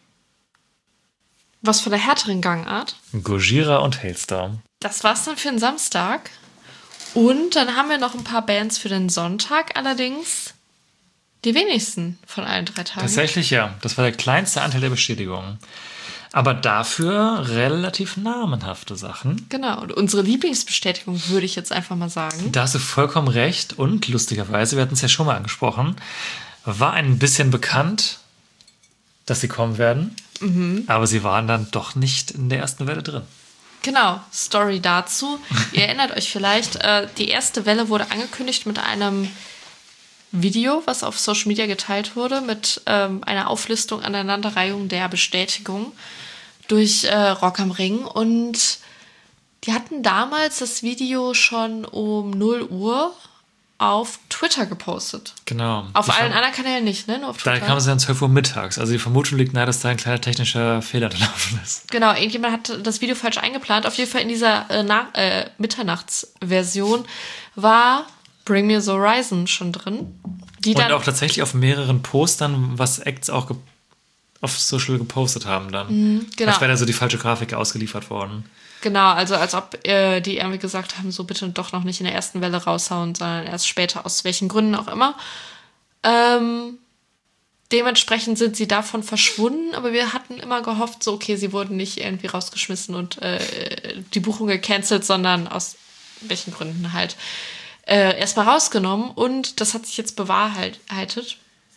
Was von der härteren Gangart. Gojira und Hailstorm. Das war's dann für den Samstag. Und dann haben wir noch ein paar Bands für den Sonntag, allerdings die wenigsten von allen drei Tagen. Tatsächlich ja. Das war der kleinste Anteil der Bestätigungen. Aber dafür relativ namenhafte Sachen. Genau, und unsere Lieblingsbestätigung würde ich jetzt einfach mal sagen. Da hast du vollkommen recht. Und lustigerweise, wir hatten es ja schon mal angesprochen, war ein bisschen bekannt, dass sie kommen werden. Mhm. Aber sie waren dann doch nicht in der ersten Welle drin. Genau, Story dazu. Ihr erinnert euch vielleicht, äh, die erste Welle wurde angekündigt mit einem Video, was auf Social Media geteilt wurde, mit ähm, einer Auflistung, Aneinanderreihung der Bestätigung durch äh, Rock am Ring. Und die hatten damals das Video schon um null Uhr auf Twitter gepostet. Genau. Auf Die allen Ver- anderen Kanälen nicht, ne? Nur auf Da Twitter. kam es dann zwölf Uhr mittags. Also die Vermutung liegt nahe, dass da ein kleiner technischer Fehler gelaufen ist. Genau, irgendjemand hat das Video falsch eingeplant. Auf jeden Fall in dieser äh, Na- äh, Mitternachtsversion war Bring Me the Horizon schon drin. Die Und dann, auch tatsächlich auf mehreren Postern, was Acts auch ge- auf Social gepostet haben dann. genau. Als wäre da so die falsche Grafik ausgeliefert worden. Genau, also als ob äh, die irgendwie gesagt haben, so bitte doch noch nicht in der ersten Welle raushauen, sondern erst später, aus welchen Gründen auch immer. Ähm, dementsprechend sind sie davon verschwunden, aber wir hatten immer gehofft, so okay, sie wurden nicht irgendwie rausgeschmissen und äh, die Buchung gecancelt, sondern aus welchen Gründen halt äh, erstmal rausgenommen, und das hat sich jetzt bewahrheitet.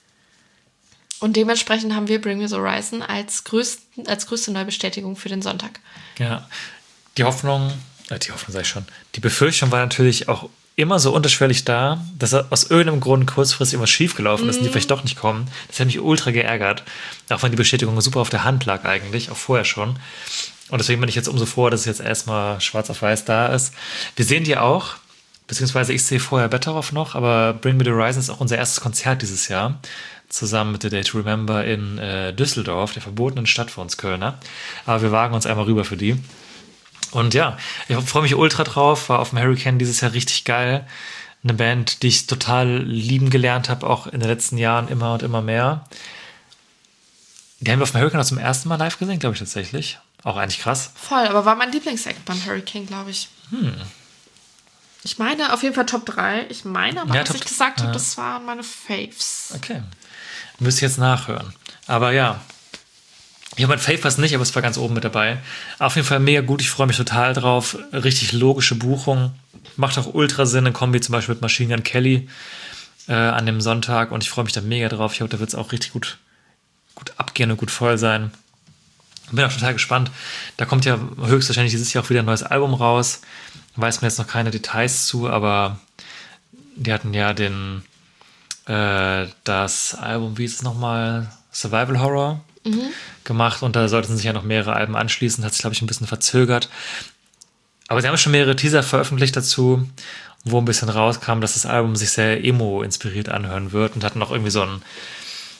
Und dementsprechend haben wir Bring Me the Horizon als, größten, als größte Neubestätigung für den Sonntag. Ja, die Hoffnung, äh, die Hoffnung sag ich schon, die Befürchtung war natürlich auch immer so unterschwellig da, dass aus irgendeinem Grund kurzfristig immer schief gelaufen ist und die vielleicht doch nicht kommen. Das hat mich ultra geärgert, auch wenn die Bestätigung super auf der Hand lag eigentlich, auch vorher schon. Und deswegen bin ich jetzt umso froher, dass es jetzt erstmal schwarz auf weiß da ist. Wir sehen die auch, beziehungsweise ich sehe vorher Betteroff noch, aber Bring Me the Horizon ist auch unser erstes Konzert dieses Jahr, zusammen mit The Day to Remember in äh, Düsseldorf, der verbotenen Stadt für uns Kölner. Aber wir wagen uns einmal rüber für die. Und ja, ich freue mich ultra drauf, war auf dem Hurricane dieses Jahr richtig geil. Eine Band, die ich total lieben gelernt habe, auch in den letzten Jahren immer und immer mehr. Die haben wir auf dem Hurricane auch zum ersten Mal live gesehen, glaube ich tatsächlich. Auch eigentlich krass. Voll, aber war mein Lieblingsact beim Hurricane, glaube ich. Hm. Ich meine, auf jeden Fall Top drei. Ich meine aber, Ja, was Top- ich gesagt habe, ja. das waren meine Faves. Okay. Müsste ich jetzt nachhören. Aber ja. Ich habe mein Fave fast nicht, aber es war ganz oben mit dabei. Auf jeden Fall mega gut. Ich freue mich total drauf. Richtig logische Buchung. Macht auch ultra Sinn in Kombi zum Beispiel mit Machine Gun Kelly äh, an dem Sonntag. Und ich freue mich da mega drauf. Ich glaube, da wird es auch richtig gut, gut abgehen und gut voll sein. Bin auch total gespannt. Da kommt ja höchstwahrscheinlich dieses Jahr auch wieder ein neues Album raus. Weiß mir jetzt noch keine Details zu, aber die hatten ja den äh, das Album, wie ist es nochmal? Survival Horror mhm. gemacht, und da sollten sich ja noch mehrere Alben anschließen. Hat sich, glaube ich, ein bisschen verzögert. Aber sie haben schon mehrere Teaser veröffentlicht dazu, wo ein bisschen rauskam, dass das Album sich sehr emo-inspiriert anhören wird, und hatten auch irgendwie so ein oh,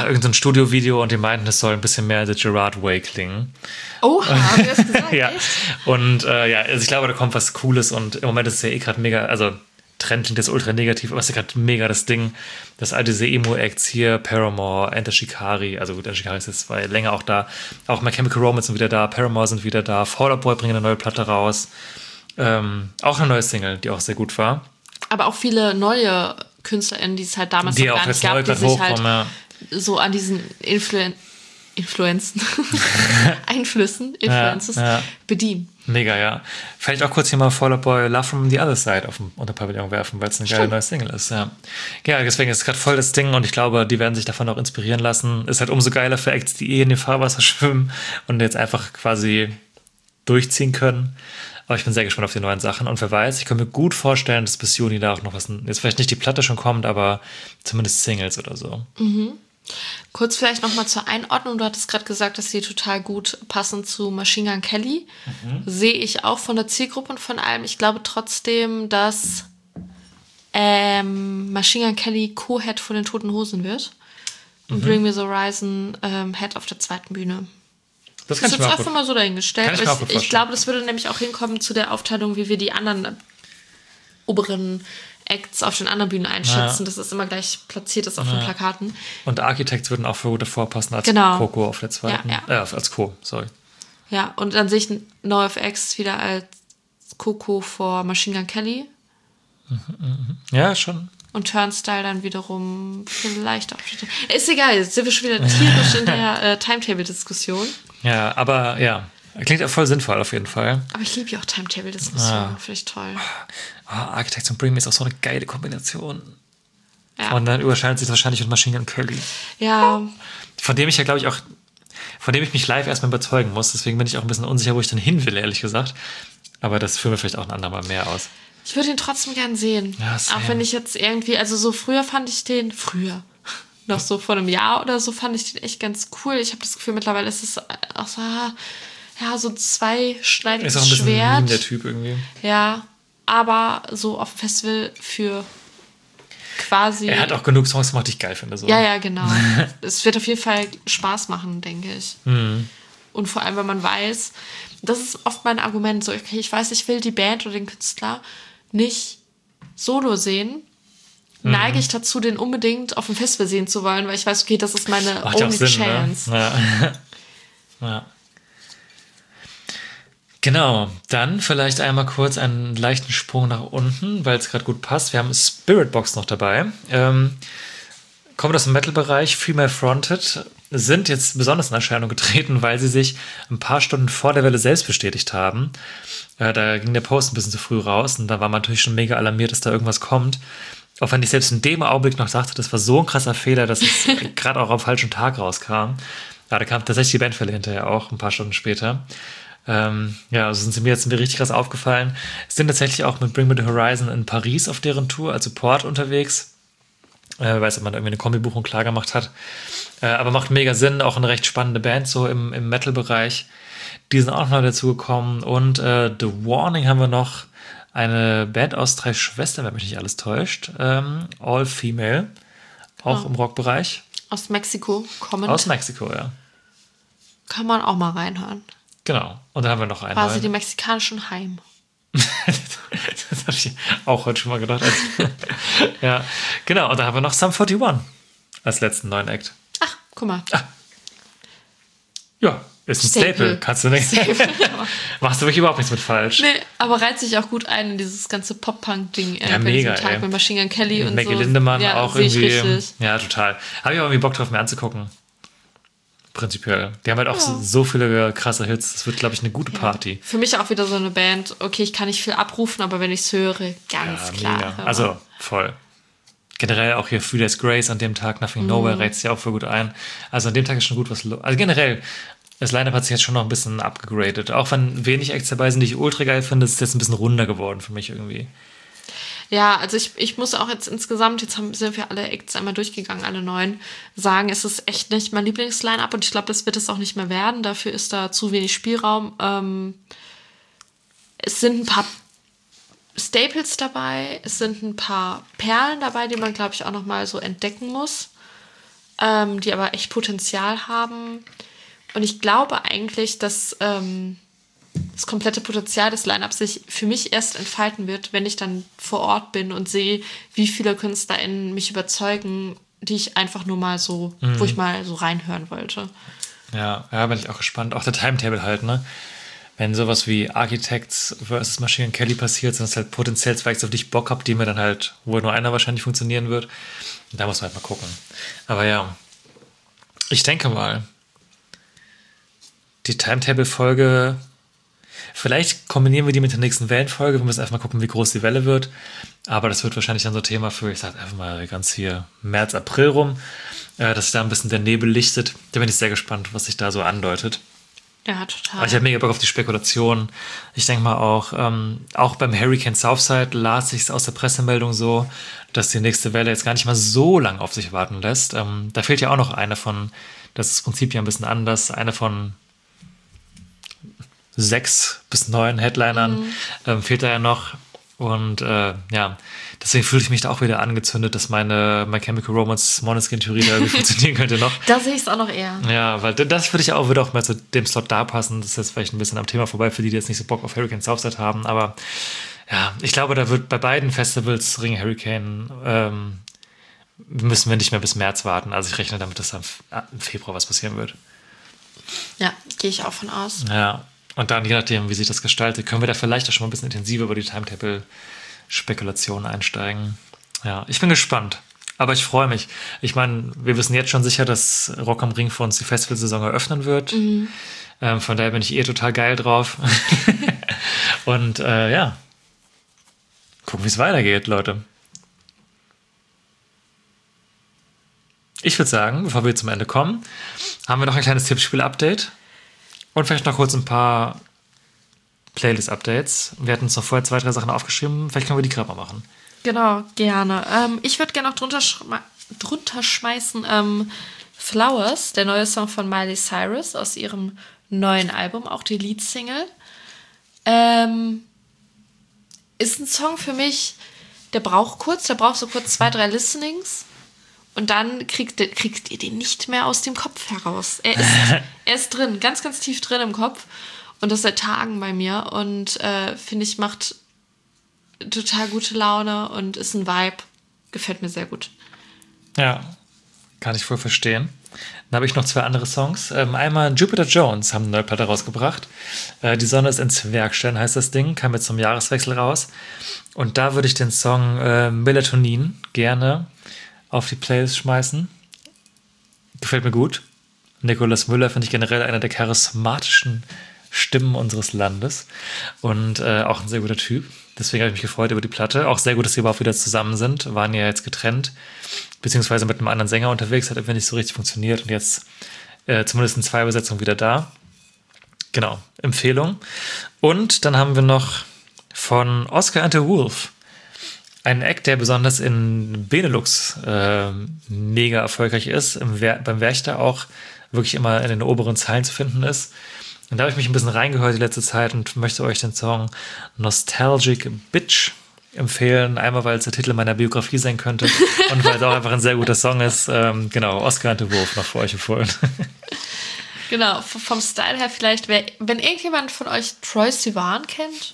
irgendein Studio-Video und die meinten, es soll ein bisschen mehr The Gerard Way klingen. Oh, haben wir das gesagt? Ja, Echt? und äh, ja, also ich glaube, da kommt was Cooles und im Moment ist es ja eh gerade mega, also Trend klingt jetzt ultra negativ, aber es ist ja gerade mega das Ding, dass all diese Emo-Acts hier, Paramore, Enter Shikari, also gut, Enter Shikari ist jetzt war länger auch da, auch My Chemical Romance sind wieder da, Paramore sind wieder da, Fall Out Boy bringen eine neue Platte raus, ähm, auch eine neue Single, die auch sehr gut war. Aber auch viele neue KünstlerInnen, die es halt damals Die noch auch gar jetzt nicht neu gab, die gerade sich halt hochkommen, ja. so an diesen Influen Influenzen, Einflüssen, Influences Ja, ja. bedienen. Mega, ja. Vielleicht auch kurz hier mal Fall Out Boy Love from the Other Side auf dem Unterpavillon werfen, weil es eine geile neue Single ist, ja. Ja, deswegen ist es gerade voll das Ding und ich glaube, die werden sich davon auch inspirieren lassen. Ist halt umso geiler für Acts, die eh in dem Fahrwasser schwimmen und jetzt einfach quasi durchziehen können. Aber ich bin sehr gespannt auf die neuen Sachen und wer weiß, ich kann mir gut vorstellen, dass bis Juni da auch noch was, jetzt vielleicht nicht die Platte schon kommt, aber zumindest Singles oder so. Mhm. Kurz vielleicht nochmal zur Einordnung. Du hattest gerade gesagt, dass sie total gut passen zu Machine Gun Kelly. Mhm. Sehe ich auch von der Zielgruppe und von allem. Ich glaube trotzdem, dass ähm, Machine Gun Kelly Co-Head von den Toten Hosen wird. Und mhm. Bring Me the Horizon ähm, Head auf der zweiten Bühne. Das kann ist ich mir jetzt auch einfach gut. mal so dahingestellt. Kann ich, mir auch gut ich, ich glaube, das würde nämlich auch hinkommen zu der Aufteilung, wie wir die anderen oberen Acts auf den anderen Bühnen einschätzen, ja. dass es immer gleich platziert ist auf ja. den Plakaten. Und Architects würden auch für gut davor passen als genau. Coco auf der zweiten. Ja, ja. Äh, als Co, sorry. Ja, und dann sehe ich NoFX wieder als Coco vor Machine Gun Kelly. Mhm, ja, schon. Und Turnstile dann wiederum vielleicht auch. Ist egal, jetzt sind wir schon wieder tierisch in der äh, Timetable-Diskussion. Ja, aber ja, klingt ja voll sinnvoll auf jeden Fall. Aber ich liebe ja auch Timetable-Diskussionen, Ja. finde ich toll. Oh, Architects und Bring Me ist auch so eine geile Kombination. Ja. Und dann überschneidet sich das wahrscheinlich mit Machine Gun Kelly. Ja. Von dem ich ja, glaube ich, auch, von dem ich mich live erstmal überzeugen muss. Deswegen bin ich auch ein bisschen unsicher, wo ich dann hin will, ehrlich gesagt. Aber das führen wir vielleicht auch ein andermal mehr aus. Ich würde ihn trotzdem gern sehen. Ja, same. Auch wenn ich jetzt irgendwie, also so früher fand ich den, früher, noch so vor einem Jahr oder so, fand ich den echt ganz cool. Ich habe das Gefühl, mittlerweile ist es auch so, ja, so zweischneidiges Ist auch ein bisschen Schwert. meme, der Typ irgendwie. Ja, aber so auf dem Festival für quasi... Er hat auch genug Songs gemacht, die ich geil finde. So. Ja, ja, genau. Es wird auf jeden Fall Spaß machen, denke ich. Mhm. Und vor allem, wenn man weiß, das ist oft mein Argument, so, okay, ich weiß, ich will die Band oder den Künstler nicht solo sehen, mhm. neige ich dazu, den unbedingt auf dem Festival sehen zu wollen, weil ich weiß, okay, das ist meine Macht ja auch only Sinn, chance. Ne? Ja. Ja. Genau, dann vielleicht einmal kurz einen leichten Sprung nach unten, weil es gerade gut passt. Wir haben Spiritbox noch dabei. Ähm, kommt aus dem Metal-Bereich, Female Fronted, sind jetzt besonders in Erscheinung getreten, weil sie sich ein paar Stunden vor der Welle selbst bestätigt haben. Äh, da ging der Post ein bisschen zu früh raus und da war man natürlich schon mega alarmiert, dass da irgendwas kommt. Auch wenn ich selbst in dem Augenblick noch dachte, das war so ein krasser Fehler, dass es gerade auch am falschen Tag rauskam. Ja, da kam tatsächlich die Bandfälle hinterher auch, ein paar Stunden später. Ähm, ja, also sind sie mir jetzt mir richtig krass aufgefallen. Es sind tatsächlich auch mit Bring Me the Horizon in Paris auf deren Tour als Support unterwegs. Äh, weiß, ob man irgendwie eine Kombibuchung klar gemacht hat. Äh, aber macht mega Sinn, auch eine recht spannende Band so im, im Metal-Bereich. Die sind auch noch dazu gekommen. Und äh, The Warning haben wir noch, eine Band aus drei Schwestern, wenn mich nicht alles täuscht. Ähm, all Female, auch Oh. im Rockbereich. Aus Mexiko kommend. Aus Mexiko, ja. Kann man auch mal reinhören. Genau. Und dann haben wir noch einen Quasi neuen. die mexikanischen Heim. Das habe ich auch heute schon mal gedacht. Als ja, genau. Und da haben wir noch Sum einundvierzig als letzten neuen Act. Ach, guck mal. Ja, ist ein Staple. Staple. Kannst du nicht. Machst du wirklich überhaupt nichts mit falsch. Nee, aber reizt sich auch gut ein in dieses ganze Pop-Punk-Ding. Äh, Ja, bei mega, diesem Tag ey. mit Machine Gun Kelly und Maggie so. Lindemann ja, auch sehe ich irgendwie. richtig. Ja, total. Habe ich auch irgendwie Bock drauf, mir anzugucken. Prinzipiell. Die haben halt auch Ja. so, so viele krasse Hits. Das wird, glaube ich, eine gute Party. Für mich auch wieder so eine Band, okay, ich kann nicht viel abrufen, aber wenn ich es höre, ganz Ja, klar. mega. Hör Also, mal. voll. Generell auch hier Three Days Grace an dem Tag, Nothing Mhm. Nowhere reizt sich auch voll gut ein. Also an dem Tag ist schon gut was los. Also generell, das Line-Up hat sich jetzt schon noch ein bisschen abgegradet. Auch wenn wenig Acts dabei sind, die ich ultra geil finde, ist es jetzt ein bisschen runder geworden für mich irgendwie. Ja, also ich, ich muss auch jetzt insgesamt, jetzt haben, sind wir alle Acts einmal durchgegangen, alle neun, sagen, es ist echt nicht mein Lieblings-Line-Up und ich glaube, das wird es auch nicht mehr werden. Dafür ist da zu wenig Spielraum. Ähm, es sind ein paar Staples dabei, es sind ein paar Perlen dabei, die man, glaube ich, auch nochmal so entdecken muss. ähm, die aber echt Potenzial haben. Und ich glaube eigentlich, dass ähm, das komplette Potenzial des Line-Ups sich für mich erst entfalten wird, wenn ich dann vor Ort bin und sehe, wie viele KünstlerInnen mich überzeugen, die ich einfach nur mal so, mhm. wo ich mal so reinhören wollte. Ja, ja, bin ich auch gespannt. Auch der Timetable halt, ne? Wenn sowas wie Architects versus Machine Kelly passiert, sind das halt potenziell zwei Acts, auf die ich Bock habe, die mir dann halt, wo nur einer wahrscheinlich funktionieren wird. Und da muss man halt mal gucken. Aber ja, ich denke mal, die Timetable-Folge, vielleicht kombinieren wir die mit der nächsten Wellenfolge. Wir müssen erstmal gucken, wie groß die Welle wird. Aber das wird wahrscheinlich dann so ein Thema für, ich sag einfach mal ganz hier März, April rum, äh, dass sich da ein bisschen der Nebel lichtet. Da bin ich sehr gespannt, was sich da so andeutet. Ja, total. Aber ich habe mega Bock auf die Spekulation. Ich denke mal auch, ähm, auch beim Hurricane Southside las ich es aus der Pressemeldung so, dass die nächste Welle jetzt gar nicht mal so lang auf sich warten lässt. Ähm, da fehlt ja auch noch eine von, das ist das Prinzip ja ein bisschen anders, eine von sechs bis neun Headlinern mhm. ähm, fehlt da ja noch. Und äh, ja, deswegen fühle ich mich da auch wieder angezündet, dass meine My Chemical Romance Måneskin-Theorie da irgendwie funktionieren könnte noch. Da sehe ich es auch noch eher. Ja, weil das würde ich auch, würde auch mal zu dem Slot da passen. Das ist jetzt vielleicht ein bisschen am Thema vorbei, für die, die jetzt nicht so Bock auf Hurricane Southside haben. Aber ja, ich glaube, da wird bei beiden Festivals Ring Hurricane ähm, müssen wir nicht mehr bis März warten. Also ich rechne damit, dass da im Februar was passieren wird. Ja, gehe ich auch von aus. Ja. Und dann, je nachdem, wie sich das gestaltet, können wir da vielleicht auch schon mal ein bisschen intensiver über die Timetable-Spekulationen einsteigen. Ja, ich bin gespannt. Aber ich freue mich. Ich meine, wir wissen jetzt schon sicher, dass Rock am Ring für uns die Festivalsaison eröffnen wird. Mhm. Ähm, von daher bin ich eh total geil drauf. Und äh, ja, gucken, wie es weitergeht, Leute. Ich würde sagen, bevor wir zum Ende kommen, haben wir noch ein kleines Tippspiel-Update. Und vielleicht noch kurz ein paar Playlist-Updates. Wir hatten uns noch vorher zwei, drei Sachen aufgeschrieben. Vielleicht können wir die gerade mal machen. Genau, gerne. Ähm, ich würde gerne noch drunter, schme- drunter schmeißen ähm, Flowers, der neue Song von Miley Cyrus aus ihrem neuen Album, auch die Leadsingle. Ähm, ist ein Song für mich, der braucht kurz, der braucht so kurz zwei, drei Listenings. Und dann kriegt, kriegt ihr den nicht mehr aus dem Kopf heraus. Er ist, er ist drin, ganz, ganz tief drin im Kopf. Und das seit Tagen bei mir. Und äh, finde ich, macht total gute Laune und ist ein Vibe. Gefällt mir sehr gut. Ja, kann ich voll verstehen. Dann habe ich noch zwei andere Songs. Ähm, einmal Jupiter Jones haben eine neue Platte rausgebracht. Äh, Die Sonne ist ins Werkstellen, heißt das Ding. Kam jetzt zum Jahreswechsel raus. Und da würde ich den Song äh, Melatonin gerne auf die Playlist schmeißen. Gefällt mir gut. Nicolas Müller finde ich generell einer der charismatischen Stimmen unseres Landes und äh, auch ein sehr guter Typ. Deswegen habe ich mich gefreut über die Platte. Auch sehr gut, dass sie überhaupt wieder zusammen sind. Waren ja jetzt getrennt, beziehungsweise mit einem anderen Sänger unterwegs. Hat irgendwie nicht so richtig funktioniert und jetzt äh, zumindest in zwei Besetzungen wieder da. Genau, Empfehlung. Und dann haben wir noch von Oscar and the Wolf ein Act, der besonders in Benelux äh, mega erfolgreich ist, im Wer- beim Werchter auch wirklich immer in den oberen Zeilen zu finden ist. Und da habe ich mich ein bisschen reingehört die letzte Zeit und möchte euch den Song Nostalgic Bitch empfehlen. Einmal, weil es der Titel meiner Biografie sein könnte und weil es auch einfach ein sehr guter Song ist. Ähm, genau, Oscar and the Wolf noch für euch empfohlen. Genau, v- vom Style her vielleicht, wer, wenn irgendjemand von euch Troye Sivan kennt,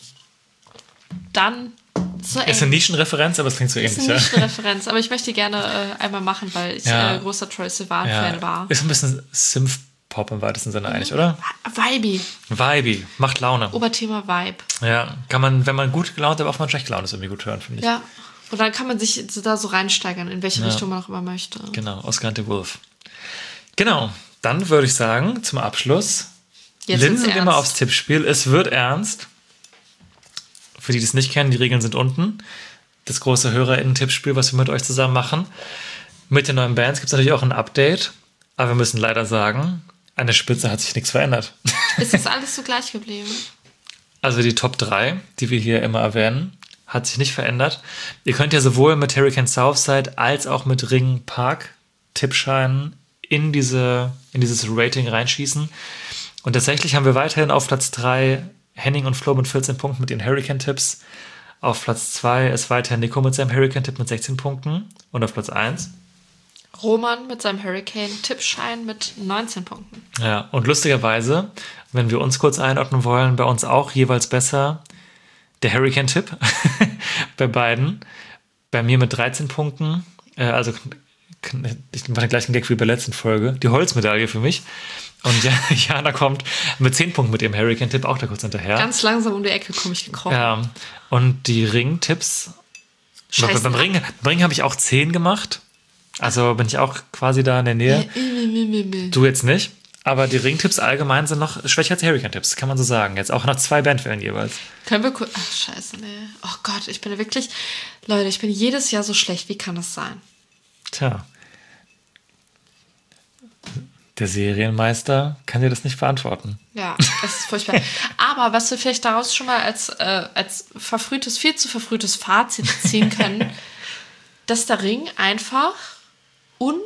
dann so ist eine Nischenreferenz, aber es klingt so ähnlich. Ist eine Nischenreferenz, aber ich möchte die gerne äh, einmal machen, weil ich Ja. äh, großer Troye Sivan-Fan Ja, war. ist ein bisschen Synth-Pop im weitesten Sinne eigentlich, oder? Vibe. Vibe, macht Laune. Oberthema Vibe. Ja, kann man, wenn man gut gelaunt, aber auch mal schlecht gelaunt ist, irgendwie gut hören, finde ich. Ja. Und dann kann man sich so da so reinsteigern, in welche Ja. Richtung man auch immer möchte. Genau, Oscar and the Wolf. Genau, dann würde ich sagen, zum Abschluss, Jetzt wird's linsen wir mal ernst. aufs Tippspiel. Es wird ernst. Für die, die es nicht kennen, die Regeln sind unten. Das große HörerInnen-Tippspiel, was wir mit euch zusammen machen. Mit den neuen Bands gibt es natürlich auch ein Update. Aber wir müssen leider sagen, an der Spitze hat sich nichts verändert. Ist das alles so gleich geblieben? Also die Top drei, die wir hier immer erwähnen, hat sich nicht verändert. Ihr könnt ja sowohl mit Hurricane Southside als auch mit Ring Park Tippscheinen in, diese, in dieses Rating reinschießen. Und tatsächlich haben wir weiterhin auf Platz drei Henning und Flo mit vierzehn Punkten mit ihren Hurricane-Tipps. Auf Platz zwei ist weiterhin Nico mit seinem Hurricane-Tipp mit sechzehn Punkten. Und auf Platz eins Roman mit seinem Hurricane-Tippschein mit neunzehn Punkten. Ja, und lustigerweise, wenn wir uns kurz einordnen wollen, bei uns auch jeweils besser der Hurricane-Tipp bei beiden. Bei mir mit dreizehn Punkten, äh, also ich mache den gleichen Gag wie bei der letzten Folge, die Holzmedaille für mich. Und ja, Jana kommt mit zehn Punkten mit ihrem Hurricane-Tipp auch da kurz hinterher. Ganz langsam um die Ecke komme ich gekrochen. Ja, und die Ring-Tipps, Scheiße. beim Ring, beim Ring habe ich auch zehn gemacht. Also bin ich auch quasi da in der Nähe. Du jetzt nicht. Aber die Ringtipps allgemein sind noch schwächer als die Hurricane-Tipps, kann man so sagen. Jetzt auch nach zwei Bandwellen jeweils. Können wir kurz... Ach, scheiße, nee. Oh Gott, ich bin ja wirklich... Leute, ich bin jedes Jahr so schlecht. Wie kann das sein? Tja. Der Serienmeister kann dir das nicht beantworten. Ja, das ist furchtbar. Aber was wir vielleicht daraus schon mal als, äh, als verfrühtes, viel zu verfrühtes Fazit ziehen können, dass der Ring einfach un,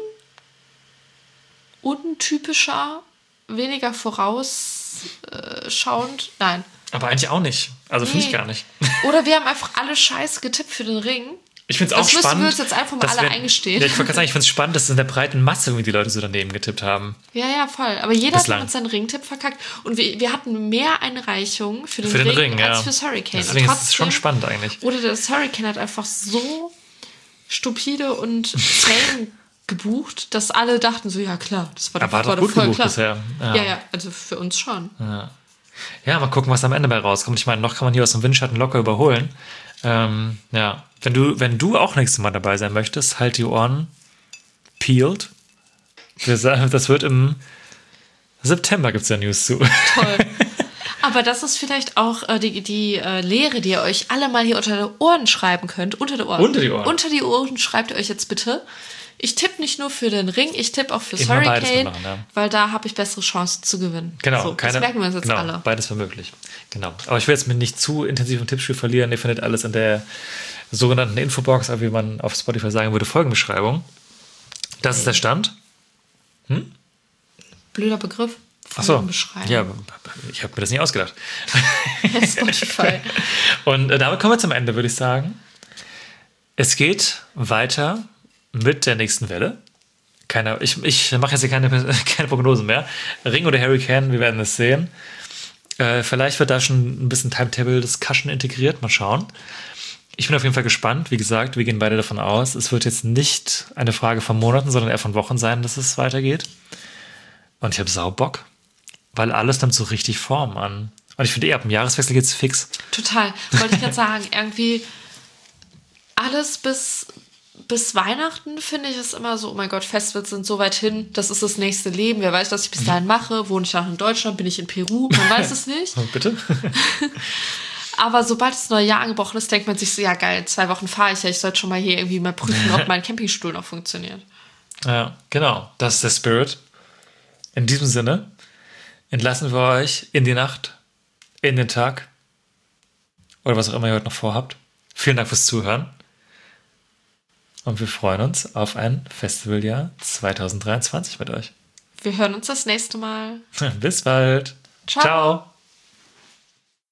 untypischer, weniger vorausschauend, nein. Aber eigentlich auch nicht. Also finde Nee. ich gar nicht. Oder wir haben einfach alle Scheiße getippt für den Ring. Ich finde es auch Das müssen spannend. wir uns jetzt einfach mal dass alle wir- eingestehen. Ja, ich wollte gerade sagen, ich finde es spannend, dass in der breiten Masse irgendwie die Leute so daneben getippt haben. Ja, ja, voll. Aber jeder Bislang. hat mit seinem Ringtipp verkackt. Und wir, wir hatten mehr Einreichungen für den, Für den Ring, Ring, als ja. fürs Hurricane. Deswegen Und ist es schon trotzdem- spannend eigentlich. Oder das Hurricane hat einfach so stupide und zäh gebucht, dass alle dachten so, ja klar, das war doch, Aber hat war doch doch gut voll gebucht klar. bisher. Ja. ja, also für uns schon. Ja, mal gucken, was am Ende bei rauskommt. Ich meine, noch kann man hier aus dem Windschatten locker überholen. Ähm, ja, wenn du, wenn du auch nächstes Mal dabei sein möchtest, halt die Ohren peeled. Wir sagen, das wird im September, gibt es ja News zu. Toll. Aber das ist vielleicht auch äh, die, die äh, Lehre, die ihr euch alle mal hier unter die Ohren schreiben könnt. Unter die Ohren. Unter die Ohren. Unter die Ohren schreibt ihr euch jetzt bitte. Ich tippe nicht nur für den Ring, ich tippe auch fürs Immer beides Hurricane, mitmachen, ja. weil da habe ich bessere Chancen zu gewinnen. Genau, so, keine, das merken wir uns jetzt genau, alle. beides war möglich. Genau. Aber ich will jetzt mit nicht zu intensivem Tippspiel verlieren. Ihr findet alles in der sogenannten Infobox, wie man auf Spotify sagen würde, Folgenbeschreibung. Das ist der Stand. Blöder Begriff. Achso, Beschreiben. ja, ich habe mir das nicht ausgedacht. Spotify. Und äh, damit kommen wir zum Ende, würde ich sagen. Es geht weiter mit der nächsten Welle. Keine, ich ich mache jetzt hier keine, keine Prognosen mehr. Ring oder Hurricane, wir werden es sehen. Äh, vielleicht wird da schon ein bisschen Timetable-Discussion integriert. Mal schauen. Ich bin auf jeden Fall gespannt. Wie gesagt, wir gehen beide davon aus, es wird jetzt nicht eine Frage von Monaten, sondern eher von Wochen sein, dass es weitergeht. Und ich habe Saubock, weil alles nimmt so richtig Form an. Und ich finde eh, ab dem Jahreswechsel geht's fix. Total. Wollte ich gerade sagen, irgendwie alles bis, bis Weihnachten finde ich es immer so, oh mein Gott, Festivals sind so weit hin, das ist das nächste Leben. Wer weiß, was ich bis dahin mache. Wohne ich noch in Deutschland, bin ich in Peru, man weiß es nicht. Bitte? Aber sobald das neue Jahr angebrochen ist, denkt man sich so, ja geil, zwei Wochen fahre ich ja, ich sollte schon mal hier irgendwie mal prüfen, ob mein Campingstuhl noch funktioniert. Ja, genau. Das ist der Spirit. In diesem Sinne entlassen wir euch in die Nacht, in den Tag oder was auch immer ihr heute noch vorhabt. Vielen Dank fürs Zuhören. Und wir freuen uns auf ein Festivaljahr zwanzig dreiundzwanzig mit euch. Wir hören uns das nächste Mal. Bis bald. Ciao. Ciao.